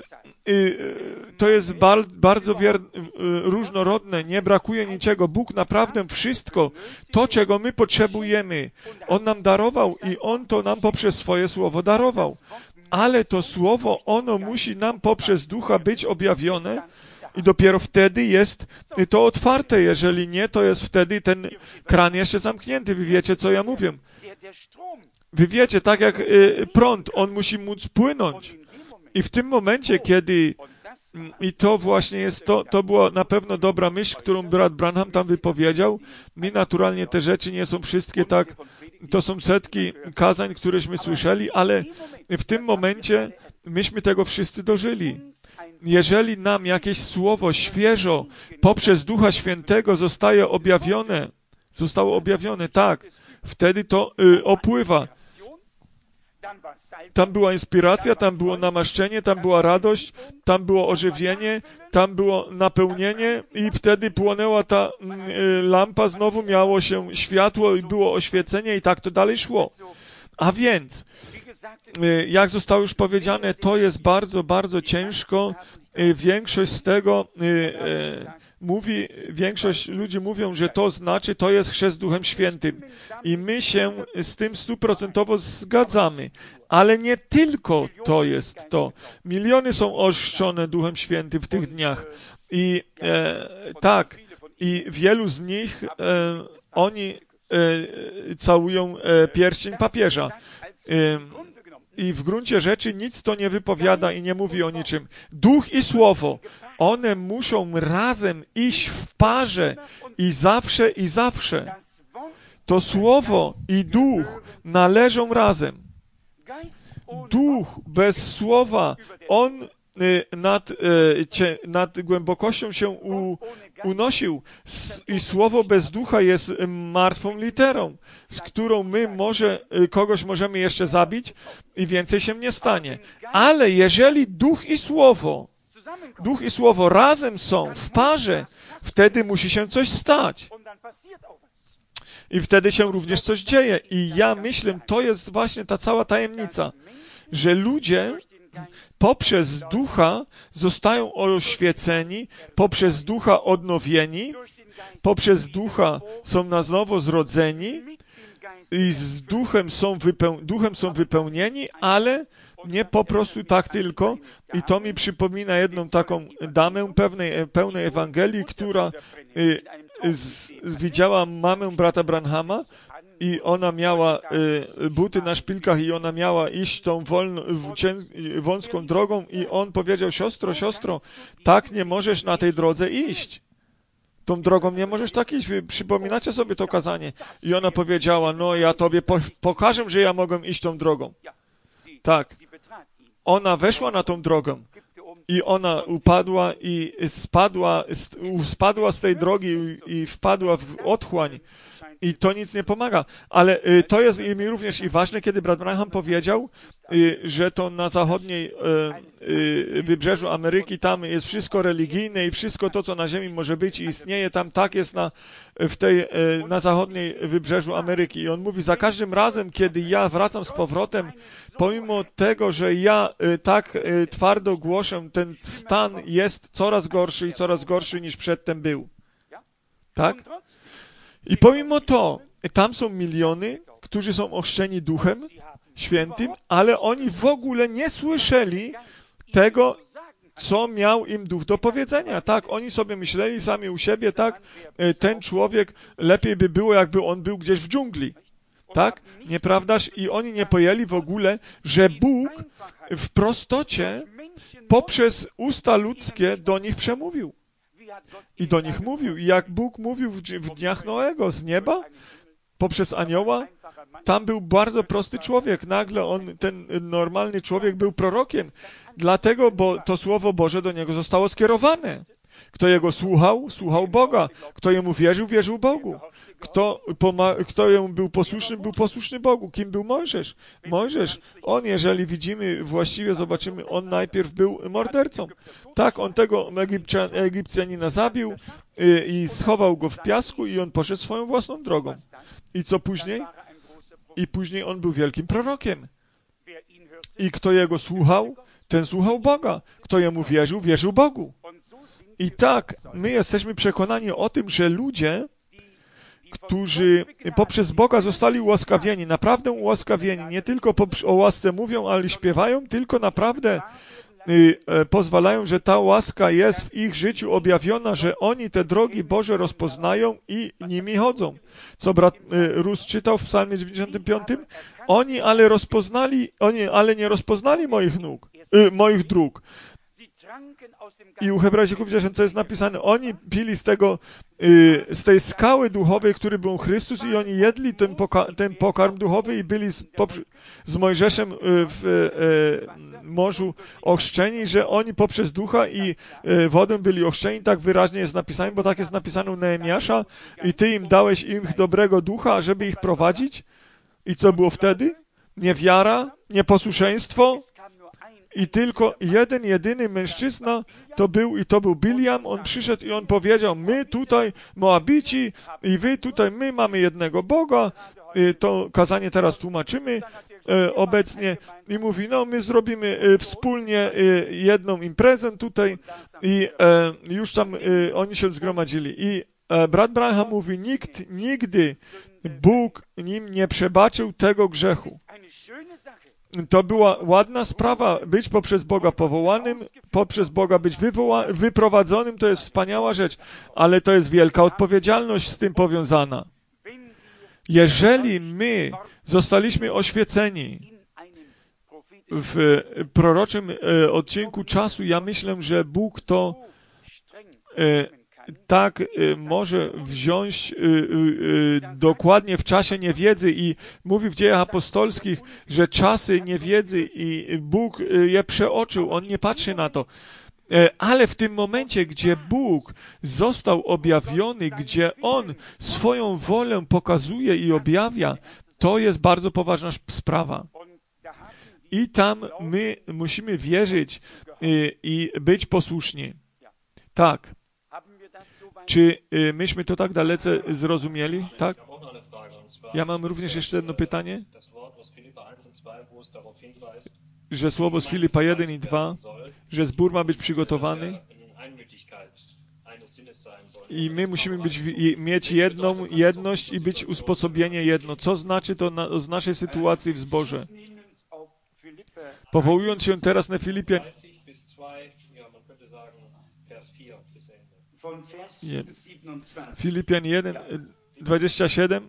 jest bardzo różnorodne, nie brakuje niczego. Bóg naprawdę wszystko, to czego my potrzebujemy, On nam darował i On to nam poprzez swoje słowo darował. Ale to słowo, ono musi nam poprzez Ducha być objawione i dopiero wtedy jest to otwarte. Jeżeli nie, to jest wtedy ten kran jeszcze zamknięty. Wy wiecie, co ja mówię. Wy wiecie, tak jak prąd, on musi móc płynąć. I w tym momencie, kiedy, i to właśnie jest, to była na pewno dobra myśl, którą brat Branham tam wypowiedział. Mi naturalnie te rzeczy nie są wszystkie tak, to są setki kazań, któreśmy słyszeli, ale w tym momencie myśmy tego wszyscy dożyli. Jeżeli nam jakieś słowo świeżo poprzez Ducha Świętego zostało objawione, tak, wtedy to opływa. Tam była inspiracja, tam było namaszczenie, tam była radość, tam było ożywienie, tam było napełnienie i wtedy płonęła ta lampa, znowu miało się światło i było oświecenie i tak to dalej szło. A więc, jak zostało już powiedziane, to jest bardzo, bardzo ciężko. Większość z tego większość ludzi mówią, że to znaczy, to jest chrzest Duchem Świętym. I my się z tym 100% zgadzamy. Ale nie tylko to jest to. Miliony są ochrzczone Duchem Świętym w tych dniach. I tak, i wielu z nich, oni całują pierścień papieża. I w gruncie rzeczy nic to nie wypowiada i nie mówi o niczym. Duch i Słowo, one muszą razem iść w parze i zawsze. To Słowo i Duch należą razem. Duch bez Słowa, on nad głębokością się unosił i Słowo bez Ducha jest martwą literą, z którą kogoś możemy jeszcze zabić i więcej się nie stanie. Ale jeżeli Duch i Słowo razem są w parze, wtedy musi się coś stać. I wtedy się również coś dzieje. I ja myślę, to jest właśnie ta cała tajemnica, że ludzie poprzez Ducha zostają oświeceni, poprzez Ducha odnowieni, poprzez Ducha są na nowo zrodzeni i z Duchem są wypełnieni, ale nie po prostu tak tylko. I to mi przypomina jedną taką damę pełnej Ewangelii, która widziała mamę brata Branhama i ona miała buty na szpilkach i ona miała iść tą wąską drogą i on powiedział: siostro, tak nie możesz na tej drodze iść. Tą drogą nie możesz tak iść. Wy przypominacie sobie to kazanie. I ona powiedziała: no ja tobie pokażę, że ja mogę iść tą drogą. Tak. Ona weszła na tą drogę i ona upadła i spadła z tej drogi i wpadła w otchłań. I to nic nie pomaga. Ale to jest mi również i ważne, kiedy brat Branham powiedział, że to na zachodniej wybrzeżu Ameryki tam jest wszystko religijne i wszystko to, co na ziemi może być i istnieje tam, tak jest na zachodniej wybrzeżu Ameryki. I on mówi: za każdym razem, kiedy ja wracam z powrotem, pomimo tego, że ja tak twardo głoszę, ten stan jest coraz gorszy niż przedtem był. Tak? I pomimo to, tam są miliony, którzy są ochrzczeni Duchem Świętym, ale oni w ogóle nie słyszeli tego, co miał im Duch do powiedzenia. Tak, oni sobie myśleli sami u siebie, tak, ten człowiek, lepiej by było, jakby on był gdzieś w dżungli. Tak, nieprawdaż? I oni nie pojęli w ogóle, że Bóg w prostocie poprzez usta ludzkie do nich przemówił. I do nich mówił. I jak Bóg mówił w dniach Noego z nieba, poprzez anioła, tam był bardzo prosty człowiek. Nagle ten normalny człowiek był prorokiem. Dlatego, bo to Słowo Boże do niego zostało skierowane. Kto jego słuchał, słuchał Boga. Kto jemu wierzył, wierzył Bogu. Kto jemu był posłuszny Bogu. Kim był Mojżesz? Mojżesz, on, jeżeli widzimy, właściwie zobaczymy, on najpierw był mordercą. Tak, on tego Egipcjanina zabił i schował go w piasku i on poszedł swoją własną drogą. I co później? I później on był wielkim prorokiem. I kto jego słuchał, ten słuchał Boga. Kto jemu wierzył, wierzył Bogu. I tak, my jesteśmy przekonani o tym, że ludzie, którzy poprzez Boga zostali ułaskawieni, naprawdę ułaskawieni, nie tylko o łasce mówią, ale śpiewają, tylko naprawdę pozwalają, że ta łaska jest w ich życiu objawiona, że oni te drogi Boże rozpoznają i nimi chodzą. Co brat Rus czytał w psalmie 95? Oni ale nie rozpoznali moich dróg. I u Hebrajczyków 10, co jest napisane, oni pili z tej skały duchowej, który był Chrystus, i oni jedli ten pokarm duchowy i byli z Mojżeszem w morzu ochrzczeni, że oni poprzez ducha i wodę byli ochrzczeni. Tak wyraźnie jest napisane, bo tak jest napisane u Nehemiasza: i Ty im dałeś im dobrego ducha, żeby ich prowadzić. I co było wtedy? Niewiara, nieposłuszeństwo. I tylko jeden, jedyny mężczyzna to był Biliam. On przyszedł i on powiedział: my tutaj, Moabici, i wy tutaj, my mamy jednego Boga. To kazanie teraz tłumaczymy obecnie. I mówi: no, my zrobimy wspólnie jedną imprezę tutaj. I już tam oni się zgromadzili. I brat Branham mówi: nikt nigdy Bóg nim nie przebaczył tego grzechu. To była ładna sprawa, być poprzez Boga powołanym, poprzez Boga być wyprowadzonym, to jest wspaniała rzecz, ale to jest wielka odpowiedzialność z tym powiązana. Jeżeli my zostaliśmy oświeceni w proroczym odcinku czasu, ja myślę, że Bóg to tak może wziąć dokładnie w czasie niewiedzy, i mówi w Dziejach Apostolskich, że czasy niewiedzy i Bóg je przeoczył, On nie patrzy na to. Ale w tym momencie, gdzie Bóg został objawiony, gdzie On swoją wolę pokazuje i objawia, to jest bardzo poważna sprawa. I tam my musimy wierzyć i być posłuszni. Tak. Czy myśmy to tak dalece zrozumieli? Tak? Ja mam również jeszcze jedno pytanie. Że słowo z Filipa 1 i 2, że zbór ma być przygotowany i my musimy mieć jedność i być usposobienie jedno. Co znaczy to z naszej sytuacji w zborze? Powołując się teraz na Filipian, 30 bis 2, ja, man könnte sagen, Vers 4 bis Ende. Von Vers Nie. 27. Filipian 1, 27,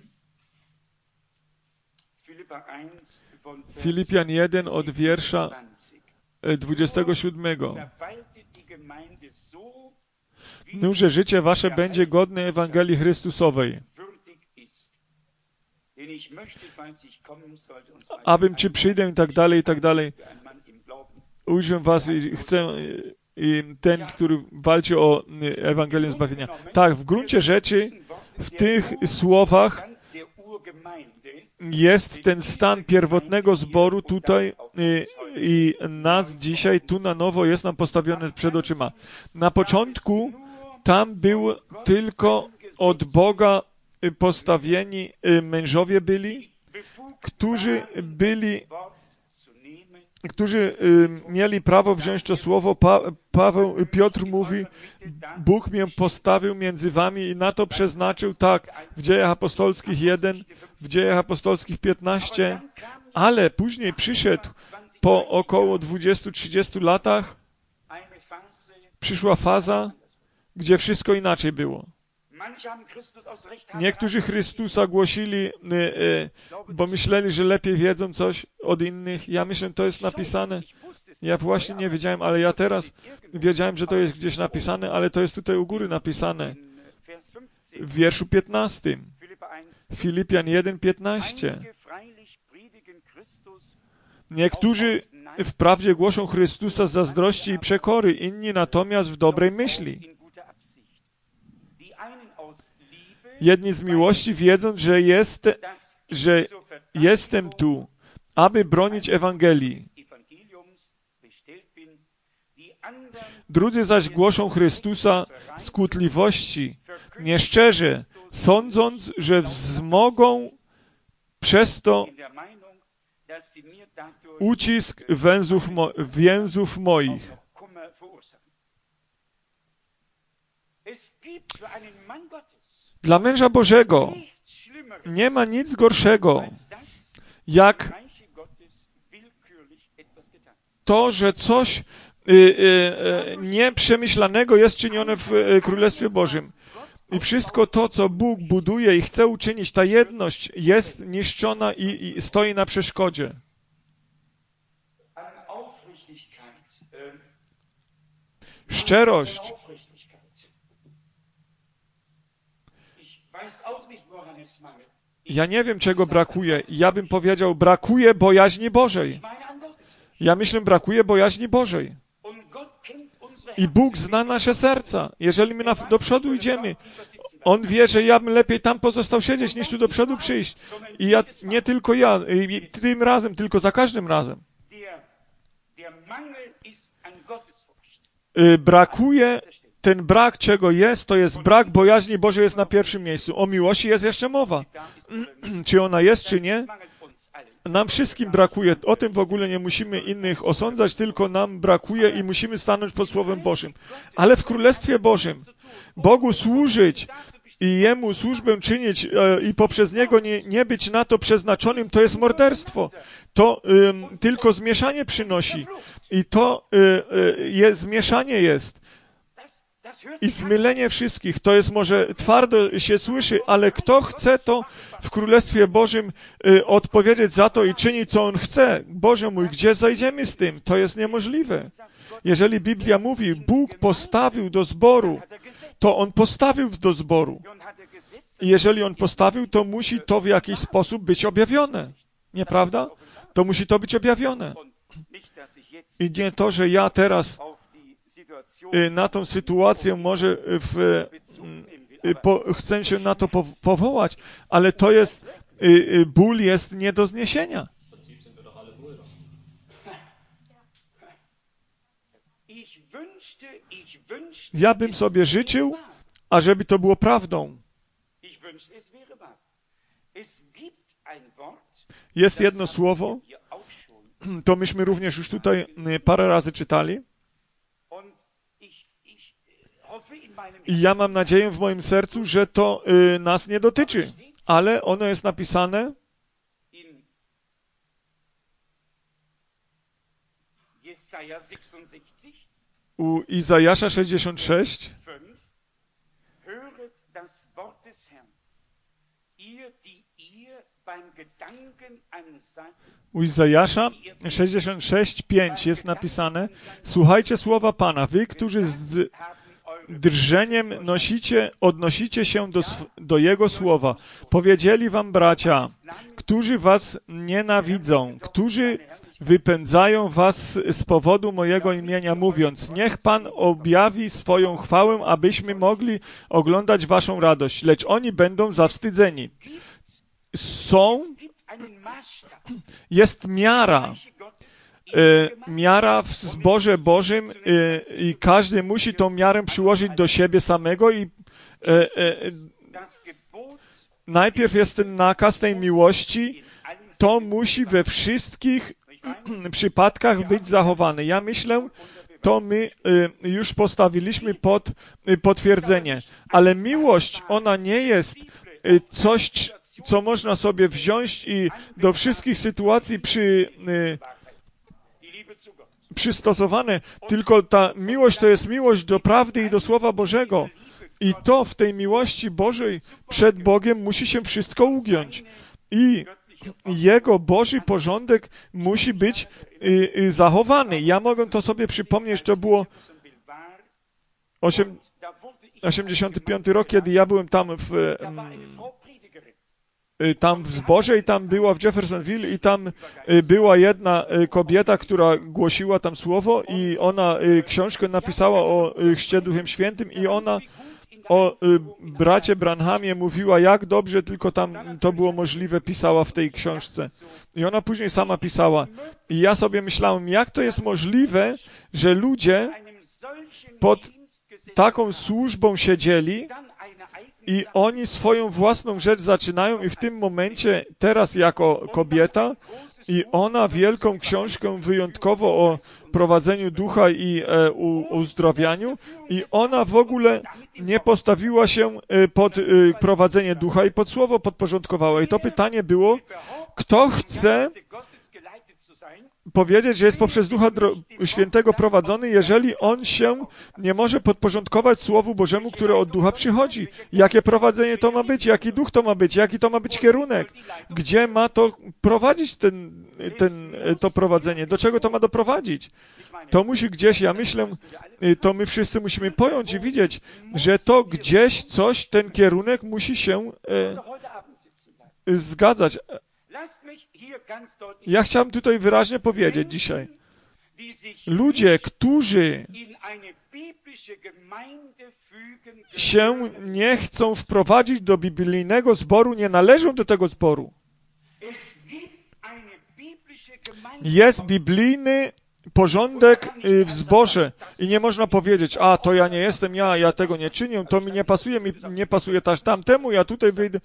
Philippa 1 von Vers Filipian 1 od wiersza 27. verwaltet die Gemeinde so, wie Nurze życie wasze będzie godne Ewangelii Chrystusowej. würdig ist. Denn ich möchte, falls ich kommen sollte, und zwar Abym czy przyjdę i tak dalej, i tak dalej. für einen Mann im Glauben, Ujrzę was i chcę, i ten, który walczy o Ewangelię zbawienia. Tak, w gruncie rzeczy, w tych słowach der Urgemeinde, jest ten stan pierwotnego zboru tutaj i nas dzisiaj tu na nowo jest nam postawiony przed oczyma. Na początku tam był tylko od Boga postawieni mężowie byli, którzy mieli prawo wziąć to słowo. Piotr mówi, Bóg mnie postawił między wami i na to przeznaczył, tak, w Dziejach Apostolskich 1, w Dziejach Apostolskich 15, ale później przyszedł po około 20-30 latach, eine Phase, przyszła faza, gdzie wszystko inaczej było. manche haben Christus aus Recht Niektórzy Chrystusa głosili, bo myśleli, że lepiej wiedzą coś od innych. Ja myślę, to jest napisane. Ja właśnie nie wiedziałem, ale ja teraz wiedziałem, że to jest gdzieś napisane, ale to jest tutaj u góry napisane. Vers 15, W wierszu 15. Philippa 1, Filipian 1,15. einige freilich predigen Christus Niektórzy wprawdzie głoszą Chrystusa z zazdrości i przekory, inni natomiast w dobrej myśli. in guter Absicht. Die einen aus Liebe, Jedni z miłości, wiedząc, że zur jestem tu, aby bronić Ewangelii. Evangeliums bestellt bin, die anderen Drudzy zaś głoszą Chrystusa z kłótliwości, nieszczerze, sądząc, że wzmogą przez to in der Meinung, dass sie mir dadurch ucisk więzów moich. noch Kummer verursachen. Es gibt für einen Mann Gottes Dla męża Bożego nichts Schlimmeres nie ma nic gorszego, als das, jak Reiche Gottes willkürlich etwas getan. to, że coś nieprzemyślanego jest czynione w Królestwie Bożym. I wszystko to, co Bóg buduje i chce uczynić, ta jedność jest niszczona i stoi na przeszkodzie. An Aufrichtigkeit, Szczerość. Aufrichtigkeit. Ich weiß auch nicht, woran es mangelt. Ja nie wiem, czego brakuje. Ja bym powiedział, brakuje bojaźni Bożej. Ich meine an Gottes. Ja myślę, brakuje bojaźni Bożej. Und Gott kennt unsere I Bóg zna nasze serca. Jeżeli my do przodu idziemy, On wie, że ja bym lepiej tam pozostał siedzieć, niż tu do przodu przyjść. I ja, nie tylko ja, i tym razem, tylko za każdym razem. Der Mangel ist an Gottesfurcht. Brakuje, ten brak czego jest, to jest brak bojaźni Bożej jest na pierwszym miejscu. O miłości jest jeszcze mowa. Czy ona jest, czy nie? Mangelt uns allen. Nam wszystkim brakuje. O tym w ogóle nie musimy innych osądzać, tylko nam brakuje i musimy stanąć pod Słowem Bożym. Ale w Królestwie Bożym Bogu służyć i Jemu służbę czynić i poprzez Niego nie być na to przeznaczonym, to jest morderstwo. To tylko zmieszanie przynosi. I to zmieszanie jest. Das hört I zmylenie wszystkich. To jest może twardo się słyszy, ale kto chce to w Królestwie Bożym odpowiedzieć za to i czynić, co on chce? Boże mój, gdzie zajdziemy z tym? To jest niemożliwe. Jeżeli Biblia mówi, Bóg postawił do zboru, to On postawił do zboru. und hat er gesetzt, I jeżeli On postawił, to musi to w jakiś sposób być objawione. Nieprawda? To musi to być objawione. und nicht, dass ich jetzt I nie to, że ja teraz auf die Situation na tą sytuację może chcę się na to powołać, ale to jest, ból jest nie do zniesienia. ich wünschte, Ja bym sobie życzył, ażeby to było prawdą. ich wünschte, es wäre wahr. Es gibt ein Wort, Jest jedno słowo, hier auch schon, to myśmy również już tutaj parę razy czytali und ich hoffe in meinem i ja mam nadzieję w moim sercu, że to nas nie dotyczy, ale ono jest napisane in Jesaja 66, u Izajasza 66, 5. Höret das Wort des Herrn, ihr, die ihr beim Gedanken an sein u Izajasza 66:5 jest napisane: Słuchajcie słowa Pana, wy, którzy z drżeniem odnosicie się do Jego słowa. Powiedzieli wam bracia, którzy was nienawidzą, którzy wypędzają was z powodu mojego imienia, mówiąc: niech Pan objawi swoją chwałę, abyśmy mogli oglądać waszą radość. Lecz oni będą zawstydzeni. Jest miara. Miara w zborze Bożym i każdy musi tą miarę przyłożyć do siebie samego i najpierw jest ten nakaz tej miłości, to musi we wszystkich przypadkach być zachowane. Ja myślę, to my już postawiliśmy pod potwierdzenie, ale miłość, ona nie jest coś, co można sobie wziąć i do wszystkich sytuacji przystosowane, tylko ta miłość to jest miłość do prawdy i do Słowa Bożego. I to w tej miłości Bożej przed Bogiem musi się wszystko ugiąć. I Jego Boży porządek musi być zachowany. Ja mogę to sobie przypomnieć, to było 85 rok, kiedy ja byłem tam w zborze i tam była w Jeffersonville i tam była jedna kobieta, która głosiła tam słowo i ona książkę napisała o chrzcie Duchem Świętym i ona o bracie Branhamie mówiła, jak dobrze tylko tam to było możliwe, pisała w tej książce. I ona później sama pisała. I ja sobie myślałem, jak to jest możliwe, że ludzie pod taką służbą siedzieli i oni swoją własną rzecz zaczynają i w tym momencie, teraz jako kobieta, i ona wielką książkę wyjątkowo o prowadzeniu ducha i uzdrawianiu i ona w ogóle nie postawiła się pod prowadzenie ducha i pod słowo podporządkowała. I to pytanie było, kto chce powiedzieć, że jest poprzez Ducha Świętego prowadzony, jeżeli on się nie może podporządkować Słowu Bożemu, które od Ducha przychodzi. Jakie prowadzenie to ma być? Jaki duch to ma być? Jaki to ma być kierunek? Gdzie ma to prowadzić to prowadzenie? Do czego to ma doprowadzić? To musi gdzieś, ja myślę, to my wszyscy musimy pojąć i widzieć, że to gdzieś coś, ten kierunek musi się zgadzać. Ja chciałem tutaj wyraźnie powiedzieć dzisiaj, ludzie, którzy się nie chcą wprowadzić do biblijnego zboru, nie należą do tego zboru. Jest biblijny porządek w zborze i nie można powiedzieć, a to ja nie jestem ja tego nie czynię, to mi nie pasuje też tamtemu, ja tutaj wyjdę.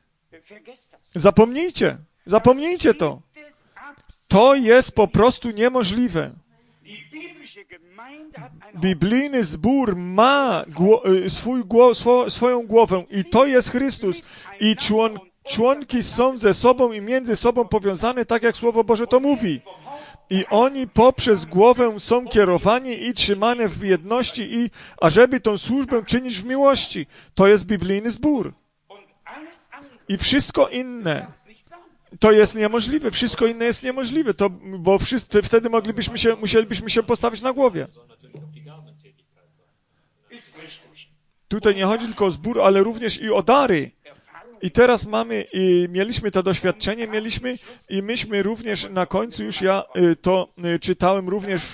Zapomnijcie to. To jest po prostu niemożliwe. Biblijny zbór ma swoją głowę i to jest Chrystus. I członki są ze sobą i między sobą powiązane, tak jak Słowo Boże to mówi. I oni poprzez głowę są kierowani i trzymane w jedności, ażeby tą służbę czynić w miłości. To jest biblijny zbór. I wszystko inne to jest niemożliwe. Wszystko inne jest niemożliwe, bo wtedy musielibyśmy się postawić na głowie. Tutaj nie chodzi tylko o zbór, ale również i o dary. I teraz mieliśmy to doświadczenie, i myśmy również na końcu już ja to czytałem również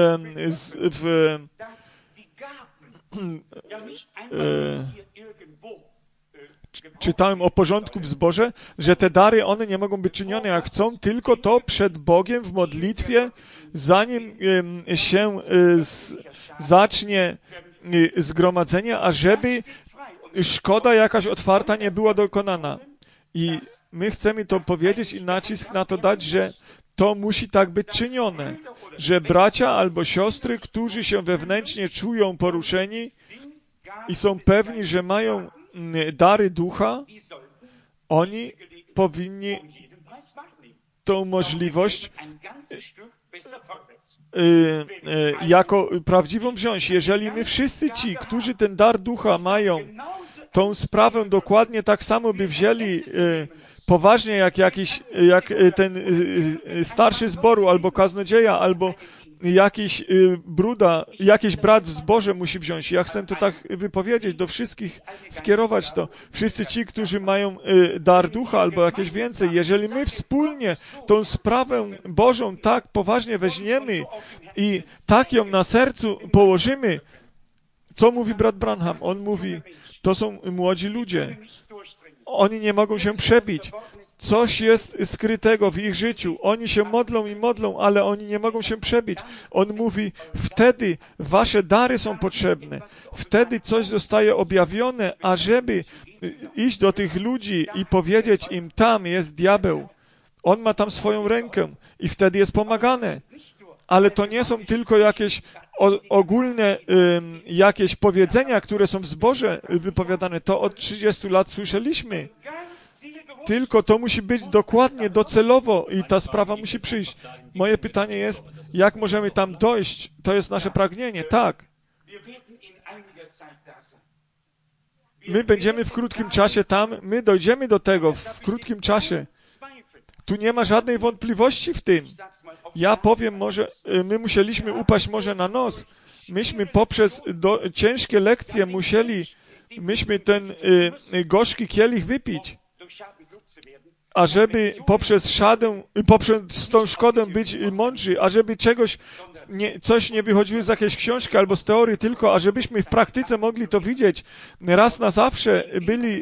czytałem o porządku w zborze, że te dary, one nie mogą być czynione jak chcą, tylko to przed Bogiem w modlitwie, zanim się zacznie zgromadzenie, ażeby szkoda jakaś otwarta nie była dokonana. I my chcemy to powiedzieć i nacisk na to dać, że to musi tak być czynione, że bracia albo siostry, którzy się wewnętrznie czują poruszeni i są pewni, że mają dary ducha, oni powinni tą możliwość jako prawdziwą wziąć. Jeżeli my wszyscy ci, którzy ten dar ducha mają, tą sprawę dokładnie tak samo by wzięli poważnie jak ten starszy zboru, albo kaznodzieja, albo jakiś bruda, jakiś brat w zborze musi wziąć. Ja chcę to tak wypowiedzieć, do wszystkich skierować to. Wszyscy ci, którzy mają dar ducha albo jakieś więcej, jeżeli my wspólnie tą sprawę Bożą tak poważnie weźmiemy i tak ją na sercu położymy, co mówi brat Branham? On mówi, to są młodzi ludzie. Oni nie mogą się przebić. Coś jest skrytego w ich życiu. Oni się modlą i modlą, ale oni nie mogą się przebić. On mówi, wtedy wasze dary są potrzebne. Wtedy coś zostaje objawione, ażeby iść do tych ludzi i powiedzieć im, tam jest diabeł. On ma tam swoją rękę i wtedy jest pomagane. Ale to nie są tylko jakieś ogólne jakieś powiedzenia, które są w zborze wypowiadane. To od 30 lat słyszeliśmy. Tylko to musi być dokładnie, docelowo i ta sprawa musi przyjść. Moje pytanie jest, jak możemy tam dojść? To jest nasze pragnienie, tak. My będziemy w krótkim czasie tam, my dojdziemy do tego w krótkim czasie. Tu nie ma żadnej wątpliwości w tym. Ja powiem, może my musieliśmy upaść może na nos. Myśmy poprzez ciężkie lekcje myśmy ten gorzki kielich wypić, ażeby poprzez tą szkodę być mądrzy, ażeby coś nie wychodziło z jakiejś książki albo z teorii, tylko ażebyśmy w praktyce mogli to widzieć. Raz na zawsze byli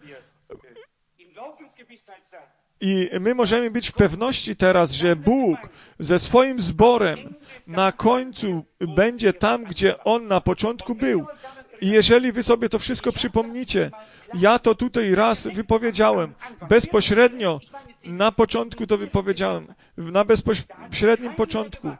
i my możemy być w pewności teraz, że Bóg ze swoim zborem na końcu będzie tam, gdzie On na początku był. I jeżeli wy sobie to wszystko przypomnicie, ja to tutaj raz wypowiedziałem, bezpośrednio na początku to wypowiedziałem, na bezpośrednim początku.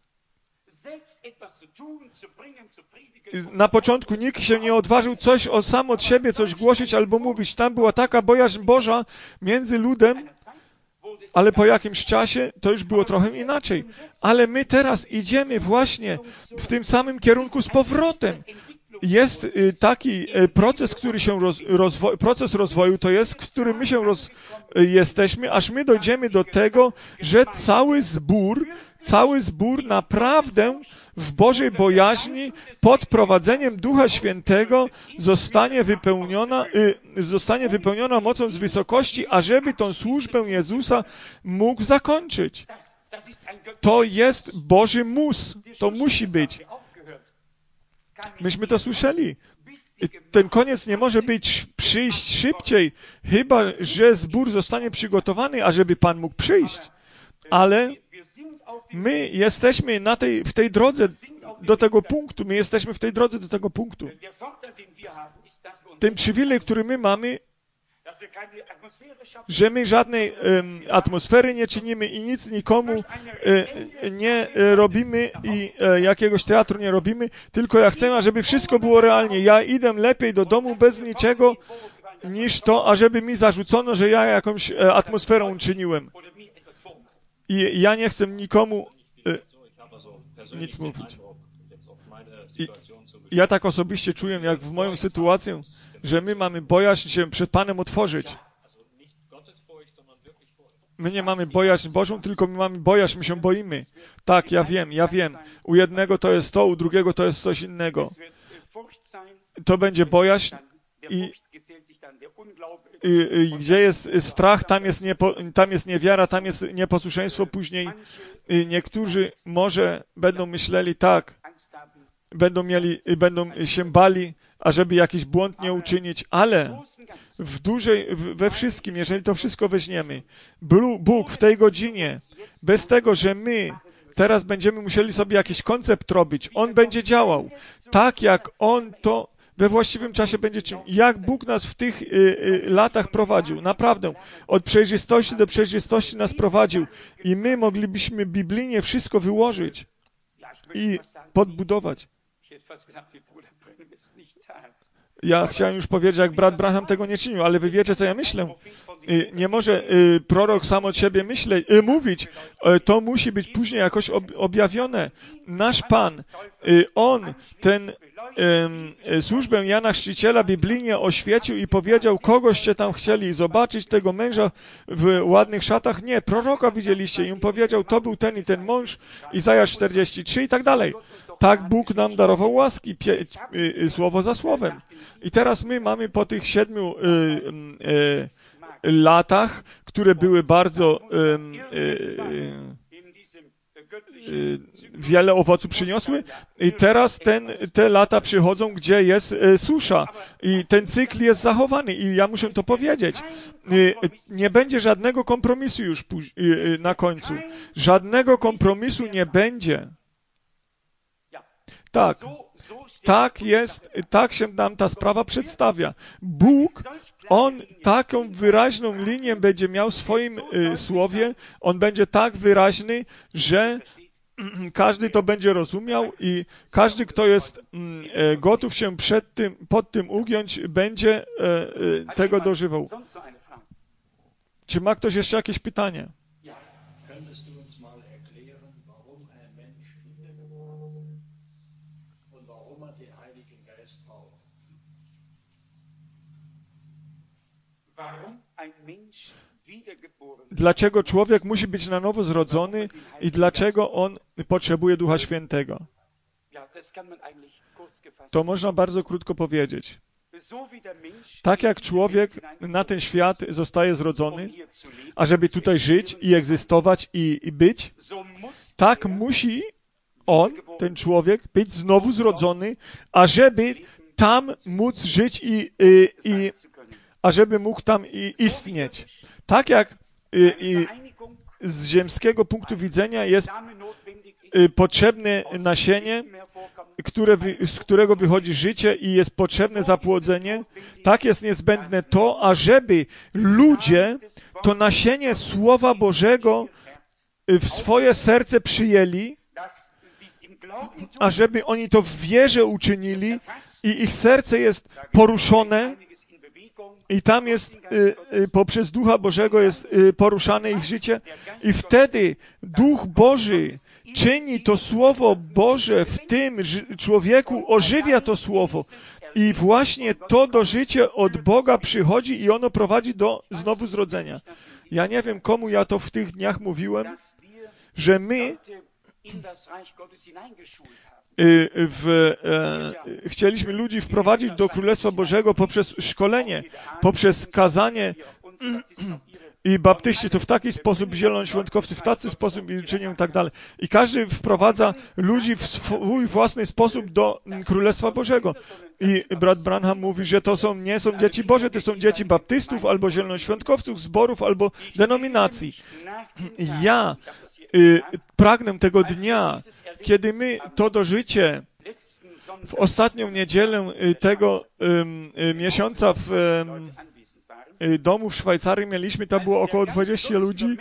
Na początku nikt się nie odważył coś sam od siebie, coś głosić albo mówić. Tam była taka bojaźń Boża między ludem, ale po jakimś czasie to już było trochę inaczej. Ale my teraz idziemy właśnie w tym samym kierunku z powrotem. Jest taki proces, który się proces rozwoju, to jest, w którym my się jesteśmy, aż my dojdziemy do tego, że cały zbór naprawdę w Bożej bojaźni pod prowadzeniem Ducha Świętego zostanie wypełniona mocą z wysokości, ażeby tą służbę Jezusa mógł zakończyć. To jest Boży mus. To musi być. Myśmy to słyszeli. Ten koniec nie może przyjść szybciej, chyba że zbór zostanie przygotowany, ażeby Pan mógł przyjść. Ale my jesteśmy w tej drodze do tego punktu. My jesteśmy w tej drodze do tego punktu. Ten przywilej, który my mamy, że my żadnej atmosfery nie czynimy i nic nikomu nie robimy i jakiegoś teatru nie robimy, tylko ja chcę, ażeby wszystko było realnie. Ja idę lepiej do domu bez niczego, niż to, ażeby mi zarzucono, że ja jakąś atmosferę uczyniłem. I ja nie chcę nikomu nic mówić. I ja tak osobiście czuję, jak w moją sytuację, że my mamy bojaźń się przed Panem otworzyć. My nie mamy bojaźń Bożą, tylko my mamy bojaźń, my się boimy. Tak, ja wiem. U jednego to jest to, u drugiego to jest coś innego. To będzie bojaźń i gdzie jest strach, tam jest niewiara, tam jest nieposłuszeństwo później. Niektórzy może będą myśleli tak, będą się bali, ażeby jakiś błąd nie uczynić, ale we wszystkim, jeżeli to wszystko weźmiemy, Bóg w tej godzinie, bez tego, że my teraz będziemy musieli sobie jakiś koncept robić, On będzie działał tak, jak On to we właściwym czasie będzie czynił. Jak Bóg nas w tych latach prowadził. Naprawdę. Od przejrzystości do przejrzystości nas prowadził. I my moglibyśmy biblijnie wszystko wyłożyć i podbudować. Ja chciałem już powiedzieć, jak brat Branham tego nie czynił, ale wy wiecie, co ja myślę. Nie może prorok sam od siebie mówić. To musi być później jakoś objawione. Nasz Pan, On służbę Jana Chrzciciela biblijnie oświecił i powiedział, kogoście tam chcieli zobaczyć, tego męża w ładnych szatach? Nie, proroka widzieliście i on powiedział, to był ten i ten mąż, Izajasz 43 i tak dalej. Tak Bóg nam darował łaski, słowo za słowem. I teraz my mamy po tych 7 latach, które były bardzo wiele owoców przyniosły i teraz te lata przychodzą, gdzie jest susza i ten cykl jest zachowany i ja muszę to powiedzieć. Nie będzie żadnego kompromisu już na końcu. Żadnego kompromisu nie będzie. Tak. Tak jest, tak się nam ta sprawa przedstawia. Bóg, On taką wyraźną linię będzie miał w swoim słowie, On będzie tak wyraźny, że każdy to będzie rozumiał i każdy, kto jest gotów się pod tym ugiąć, będzie tego dożywał. Czy ma ktoś jeszcze jakieś pytanie? Dlaczego człowiek musi być na nowo zrodzony i dlaczego on potrzebuje Ducha Świętego? To można bardzo krótko powiedzieć. Tak jak człowiek na ten świat zostaje zrodzony, ażeby tutaj żyć i egzystować i być, tak musi on, ten człowiek, być znowu zrodzony, ażeby tam móc żyć i ażeby mógł tam istnieć. Tak jak z ziemskiego punktu widzenia jest potrzebne nasienie, z którego wychodzi życie i jest potrzebne zapłodzenie, tak jest niezbędne to, ażeby ludzie to nasienie Słowa Bożego w swoje serce przyjęli, ażeby oni to w wierze uczynili i ich serce jest poruszone i tam jest, poprzez Ducha Bożego jest poruszane ich życie i wtedy Duch Boży czyni to Słowo Boże w tym człowieku, ożywia to Słowo i właśnie to do życia od Boga przychodzi i ono prowadzi do znowu zrodzenia. Ja nie wiem, komu ja to w tych dniach mówiłem, że my chcieliśmy ludzi wprowadzić do Królestwa Bożego poprzez szkolenie, poprzez kazanie i baptyści to w taki sposób, zielonoświątkowcy w taki sposób i czynią i tak dalej. I każdy wprowadza ludzi w swój własny sposób do Królestwa Bożego. I brat Branham mówi, że to nie są dzieci Boże, to są dzieci baptystów albo zielonoświątkowców, zborów albo denominacji. Ja pragnę tego dnia, kiedy my to dożycie w ostatnią niedzielę tego miesiąca w domu w Szwajcarii mieliśmy, tam było około 20 ludzi.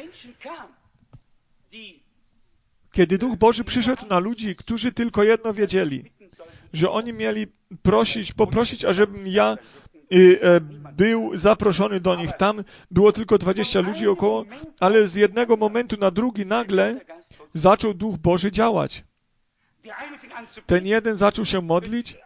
Kiedy Duch Boży przyszedł na ludzi, którzy tylko jedno wiedzieli, że oni mieli poprosić, ażebym ja był zaproszony do nich. Tam było tylko 20 ludzi około, ale z jednego momentu na drugi nagle zaczął Duch Boży działać. Ten jeden zaczął się modlić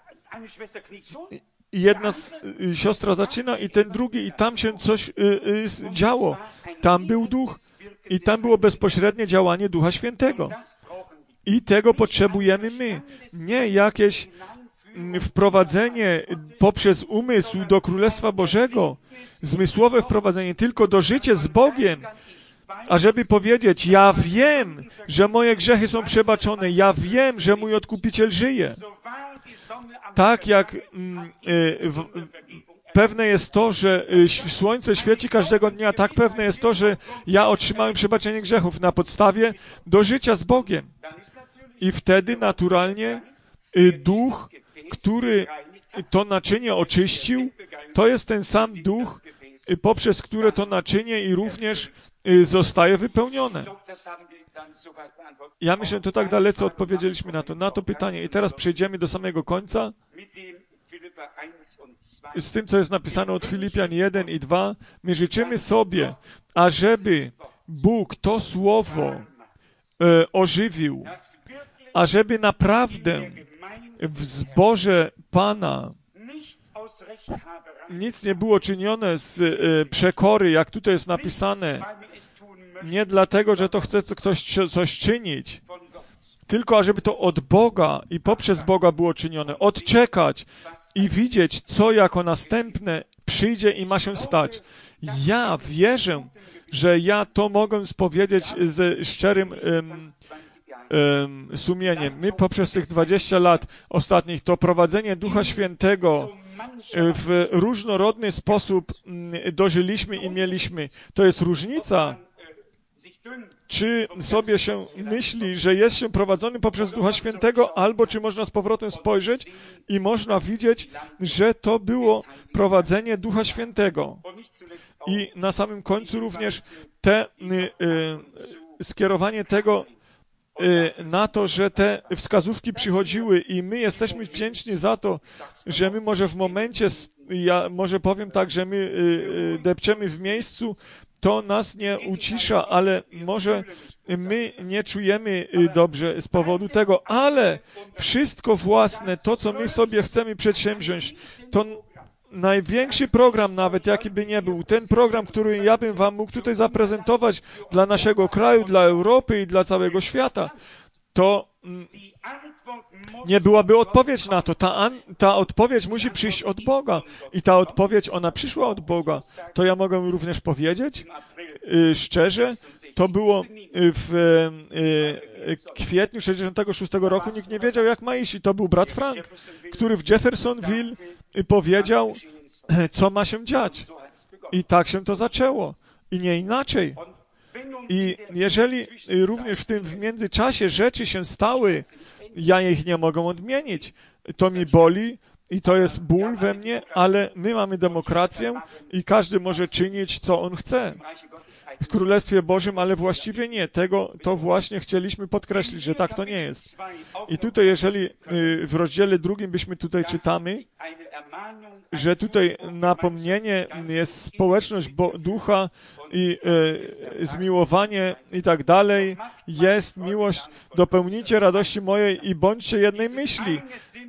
i jedna siostra zaczyna i ten drugi i tam się coś działo. Tam był Duch i tam było bezpośrednie działanie Ducha Świętego. I tego potrzebujemy my. Nie jakieś wprowadzenie poprzez umysł do Królestwa Bożego, zmysłowe wprowadzenie, tylko do życia z Bogiem, ażeby powiedzieć, ja wiem, że moje grzechy są przebaczone, ja wiem, że mój Odkupiciel żyje. Tak jak pewne jest to, że słońce świeci każdego dnia, tak pewne jest to, że ja otrzymałem przebaczenie grzechów na podstawie do życia z Bogiem. I wtedy naturalnie Duch, który to naczynie oczyścił, to jest ten sam Duch, poprzez które to naczynie i również zostaje wypełnione. Ja myślę, że to tak dalece odpowiedzieliśmy na to pytanie. I teraz przejdziemy do samego końca. z tym, co jest napisane od Filipian 1 i 2, my życzymy sobie, ażeby Bóg to słowo ożywił, ażeby naprawdę w zborze Pana nic nie było czynione z przekory, jak tutaj jest napisane, nie dlatego, że to chce ktoś coś czynić, tylko ażeby to od Boga i poprzez Boga było czynione, odczekać i widzieć, co jako następne przyjdzie i ma się stać. Ja wierzę, że ja to mogę spowiedzieć ze szczerym sumieniem. My poprzez tych 20 lat ostatnich to prowadzenie Ducha Świętego w różnorodny sposób dożyliśmy i mieliśmy. To jest różnica, czy sobie się myśli, że jest się prowadzony poprzez Ducha Świętego, albo czy można z powrotem spojrzeć i można widzieć, że to było prowadzenie Ducha Świętego. I na samym końcu również skierowanie tego na to, że te wskazówki przychodziły i my jesteśmy wdzięczni za to, że my może w momencie, ja może powiem tak, że my depczemy w miejscu, to nas nie ucisza, ale może my nie czujemy dobrze z powodu tego, ale wszystko własne, to co my sobie chcemy przedsięwziąć, to największy program nawet, jaki by nie był, ten program, który ja bym wam mógł tutaj zaprezentować dla naszego kraju, dla Europy i dla całego świata, to nie byłaby odpowiedź na to. Ta odpowiedź musi przyjść od Boga. I ta odpowiedź, ona przyszła od Boga. To ja mogę również powiedzieć, szczerze, to było w kwietniu 66 roku, nikt nie wiedział, jak ma iść. I to był brat Frank, który w Jeffersonville powiedział, co ma się dziać. I tak się to zaczęło. I nie inaczej. I jeżeli również w międzyczasie rzeczy się stały, ja ich nie mogę odmienić. To mi boli i to jest ból we mnie, ale my mamy demokrację i każdy może czynić, co on chce. W Królestwie Bożym, ale właściwie nie. To właśnie chcieliśmy podkreślić, że tak to nie jest. I tutaj, jeżeli w rozdziale 2 byśmy tutaj czytamy, że tutaj napomnienie jest społeczność ducha i zmiłowanie i tak dalej, jest miłość, dopełnijcie radości mojej i bądźcie jednej myśli.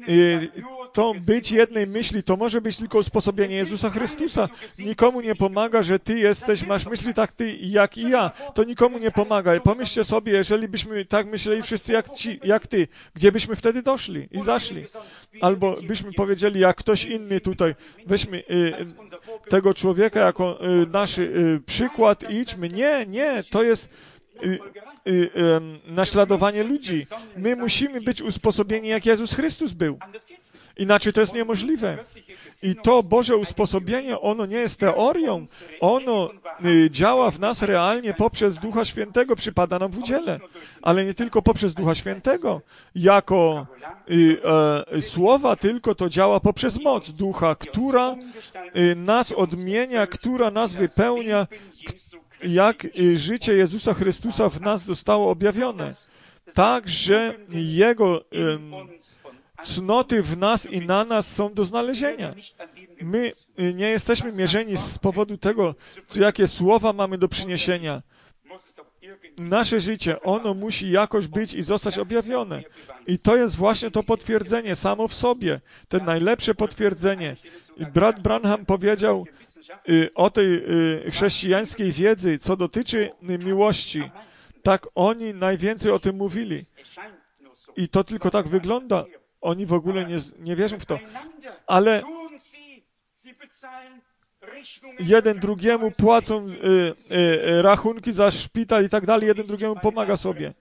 To być jednej myśli, to może być tylko usposobienie Jezusa Chrystusa. Nikomu nie pomaga, że ty masz myśli tak ty jak i ja. To nikomu nie pomaga. Pomyślcie sobie, jeżeli byśmy tak myśleli wszyscy jak ty, gdzie byśmy wtedy doszli i zaszli? Albo byśmy powiedzieli, jak ktoś inny tutaj, weźmy tego człowieka jako nasz przykład i idźmy. Nie, to jest naśladowanie ludzi. My musimy być usposobieni, jak Jezus Chrystus był. Inaczej to jest niemożliwe. I to Boże usposobienie, ono nie jest teorią, ono działa w nas realnie poprzez Ducha Świętego, przypada nam w udziale. Ale nie tylko poprzez Ducha Świętego, jako słowa, tylko to działa poprzez moc Ducha, która nas odmienia, która nas wypełnia, jak życie Jezusa Chrystusa w nas zostało objawione. Tak, że Jego cnoty w nas i na nas są do znalezienia. My nie jesteśmy mierzeni z powodu tego, jakie słowa mamy do przyniesienia. Nasze życie, ono musi jakoś być i zostać objawione. I to jest właśnie to potwierdzenie samo w sobie. To najlepsze potwierdzenie. I brat Branham powiedział o tej chrześcijańskiej wiedzy, co dotyczy miłości. Tak oni najwięcej o tym mówili. I to tylko tak wygląda. Oni w ogóle nie wierzą w to. Ale jeden drugiemu płacą rachunki za szpital i tak dalej, jeden drugiemu pomaga sobie.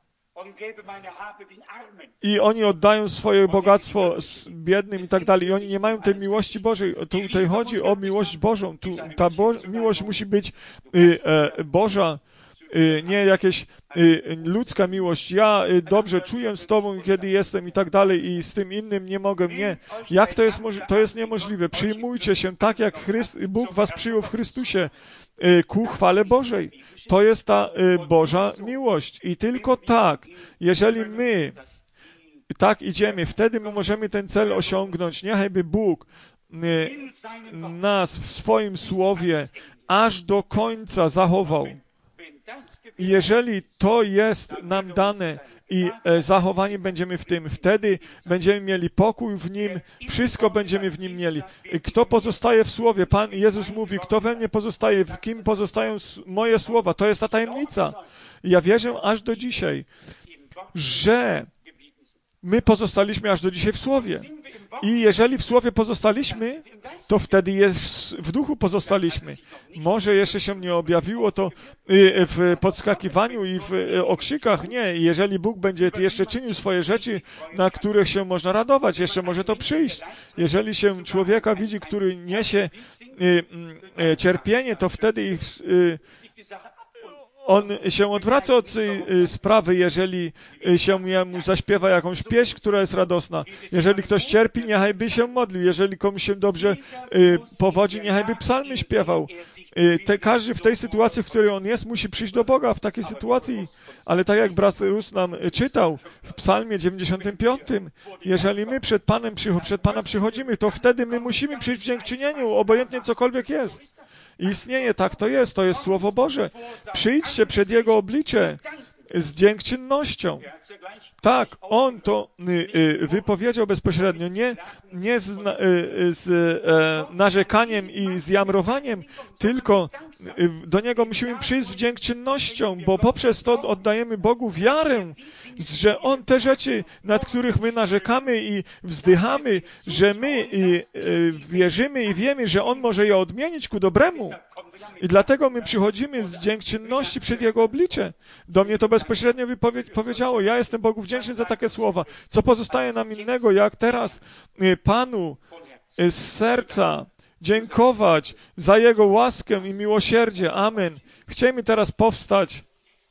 I oni oddają swoje bogactwo biednym i tak dalej. I oni nie mają tej miłości Bożej. Tutaj chodzi o miłość Bożą. Ta miłość musi być Boża, nie jakieś ludzka miłość. Ja dobrze czuję z Tobą, kiedy jestem i tak dalej i z tym innym nie mogę. Nie. Jak to jest możliwe? To jest niemożliwe. Przyjmujcie się tak, jak Bóg was przyjął w Chrystusie ku chwale Bożej. To jest ta Boża miłość. I tylko tak, jeżeli my tak idziemy, wtedy my możemy ten cel osiągnąć. Niechajby Bóg nas w swoim słowie aż do końca zachował. I jeżeli to jest nam dane i zachowanie będziemy w tym, wtedy będziemy mieli pokój w Nim, wszystko będziemy w Nim mieli. Kto pozostaje w Słowie? Pan Jezus mówi, kto we mnie pozostaje, w kim pozostają moje słowa. To jest ta tajemnica. I ja wierzę aż do dzisiaj, że my pozostaliśmy aż do dzisiaj w Słowie. I jeżeli w Słowie pozostaliśmy, to wtedy jest w duchu pozostaliśmy. Może jeszcze się nie objawiło to w podskakiwaniu i w okrzykach. Nie. Jeżeli Bóg będzie jeszcze czynił swoje rzeczy, na których się można radować, jeszcze może to przyjść. Jeżeli się człowieka widzi, który niesie cierpienie, to wtedy on się odwraca od tej sprawy, jeżeli się mu zaśpiewa jakąś pieśń, która jest radosna. Jeżeli ktoś cierpi, niechaj by się modlił. Jeżeli komuś się dobrze powodzi, niechaj by psalmy śpiewał. Każdy w tej sytuacji, w której on jest, musi przyjść do Boga w takiej sytuacji. Ale tak jak brat Rus nam czytał w psalmie 95, jeżeli my przed Pana przychodzimy, to wtedy my musimy przyjść w dziękczynieniu, obojętnie cokolwiek jest. Istnieje, tak to jest Słowo Boże. Przyjdźcie przed Jego oblicze z dziękczynnością. Tak, On to wypowiedział bezpośrednio, nie z narzekaniem i z jamrowaniem, tylko do Niego musimy przyjść z dziękczynnością, bo poprzez to oddajemy Bogu wiarę, że On te rzeczy, nad których my narzekamy i wzdychamy, że my wierzymy i wiemy, że On może je odmienić ku dobremu. I dlatego my przychodzimy z dziękczynności przed Jego oblicze. Do mnie to bezpośrednio powiedziało, ja jestem Bogu wdzięczny za takie słowa. Co pozostaje nam innego, jak teraz Panu z serca dziękować za Jego łaskę i miłosierdzie. Amen. Chciejmy teraz powstać.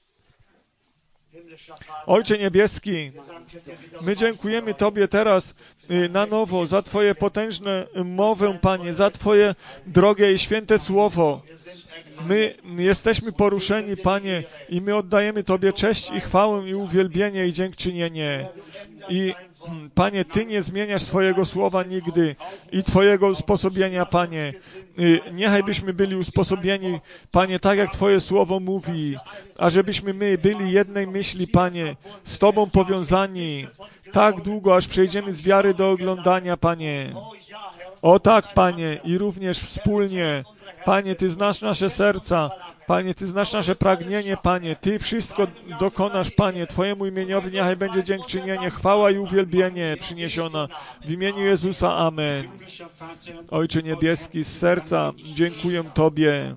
Ojcze Niebieski, my dziękujemy Tobie teraz na nowo za Twoje potężne mowę, Panie, za Twoje drogie i święte słowo. My jesteśmy poruszeni, Panie, i my oddajemy Tobie cześć i chwałę i uwielbienie i dziękczynienie. I Panie, Ty nie zmieniasz swojego słowa nigdy i Twojego usposobienia, Panie. Niechaj byśmy byli usposobieni, Panie, tak jak Twoje słowo mówi, a żebyśmy my byli jednej myśli, Panie, z Tobą powiązani, tak długo, aż przejdziemy z wiary do oglądania, Panie. O tak, Panie, i również wspólnie. Panie, Ty znasz nasze serca. Panie, Ty znasz nasze pragnienie, Panie. Ty wszystko dokonasz, Panie. Twojemu imieniowi niechaj będzie dziękczynienie, chwała i uwielbienie przyniesiona. W imieniu Jezusa. Amen. Ojcze Niebieski, z serca dziękuję Tobie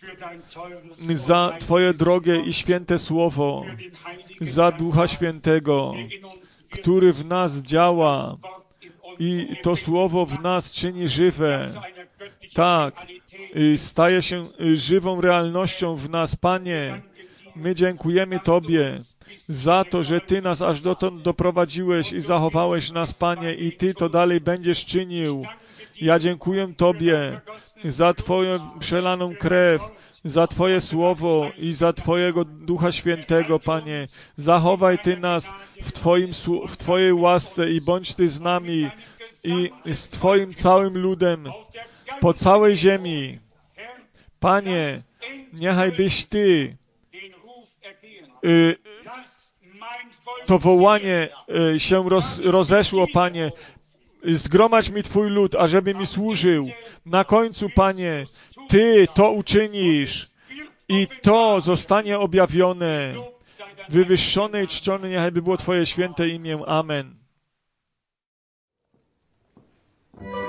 za Twoje drogie i święte słowo, za Ducha Świętego, który w nas działa i to słowo w nas czyni żywe. Tak, staje się żywą realnością w nas, Panie. My dziękujemy Tobie za to, że Ty nas aż dotąd doprowadziłeś i zachowałeś nas, Panie, i Ty to dalej będziesz czynił. Ja dziękuję Tobie za Twoją przelaną krew, za Twoje słowo i za Twojego Ducha Świętego, Panie. Zachowaj Ty nas w Twojej łasce i bądź Ty z nami i z Twoim całym ludem po całej ziemi. Panie, niechaj byś Ty to wołanie się rozeszło, Panie. Zgromadź mi Twój lud, ażeby mi służył. Na końcu, Panie, Ty to uczynisz i to zostanie objawione. Wywyższone i czczone niechaj by było Twoje święte imię. Amen.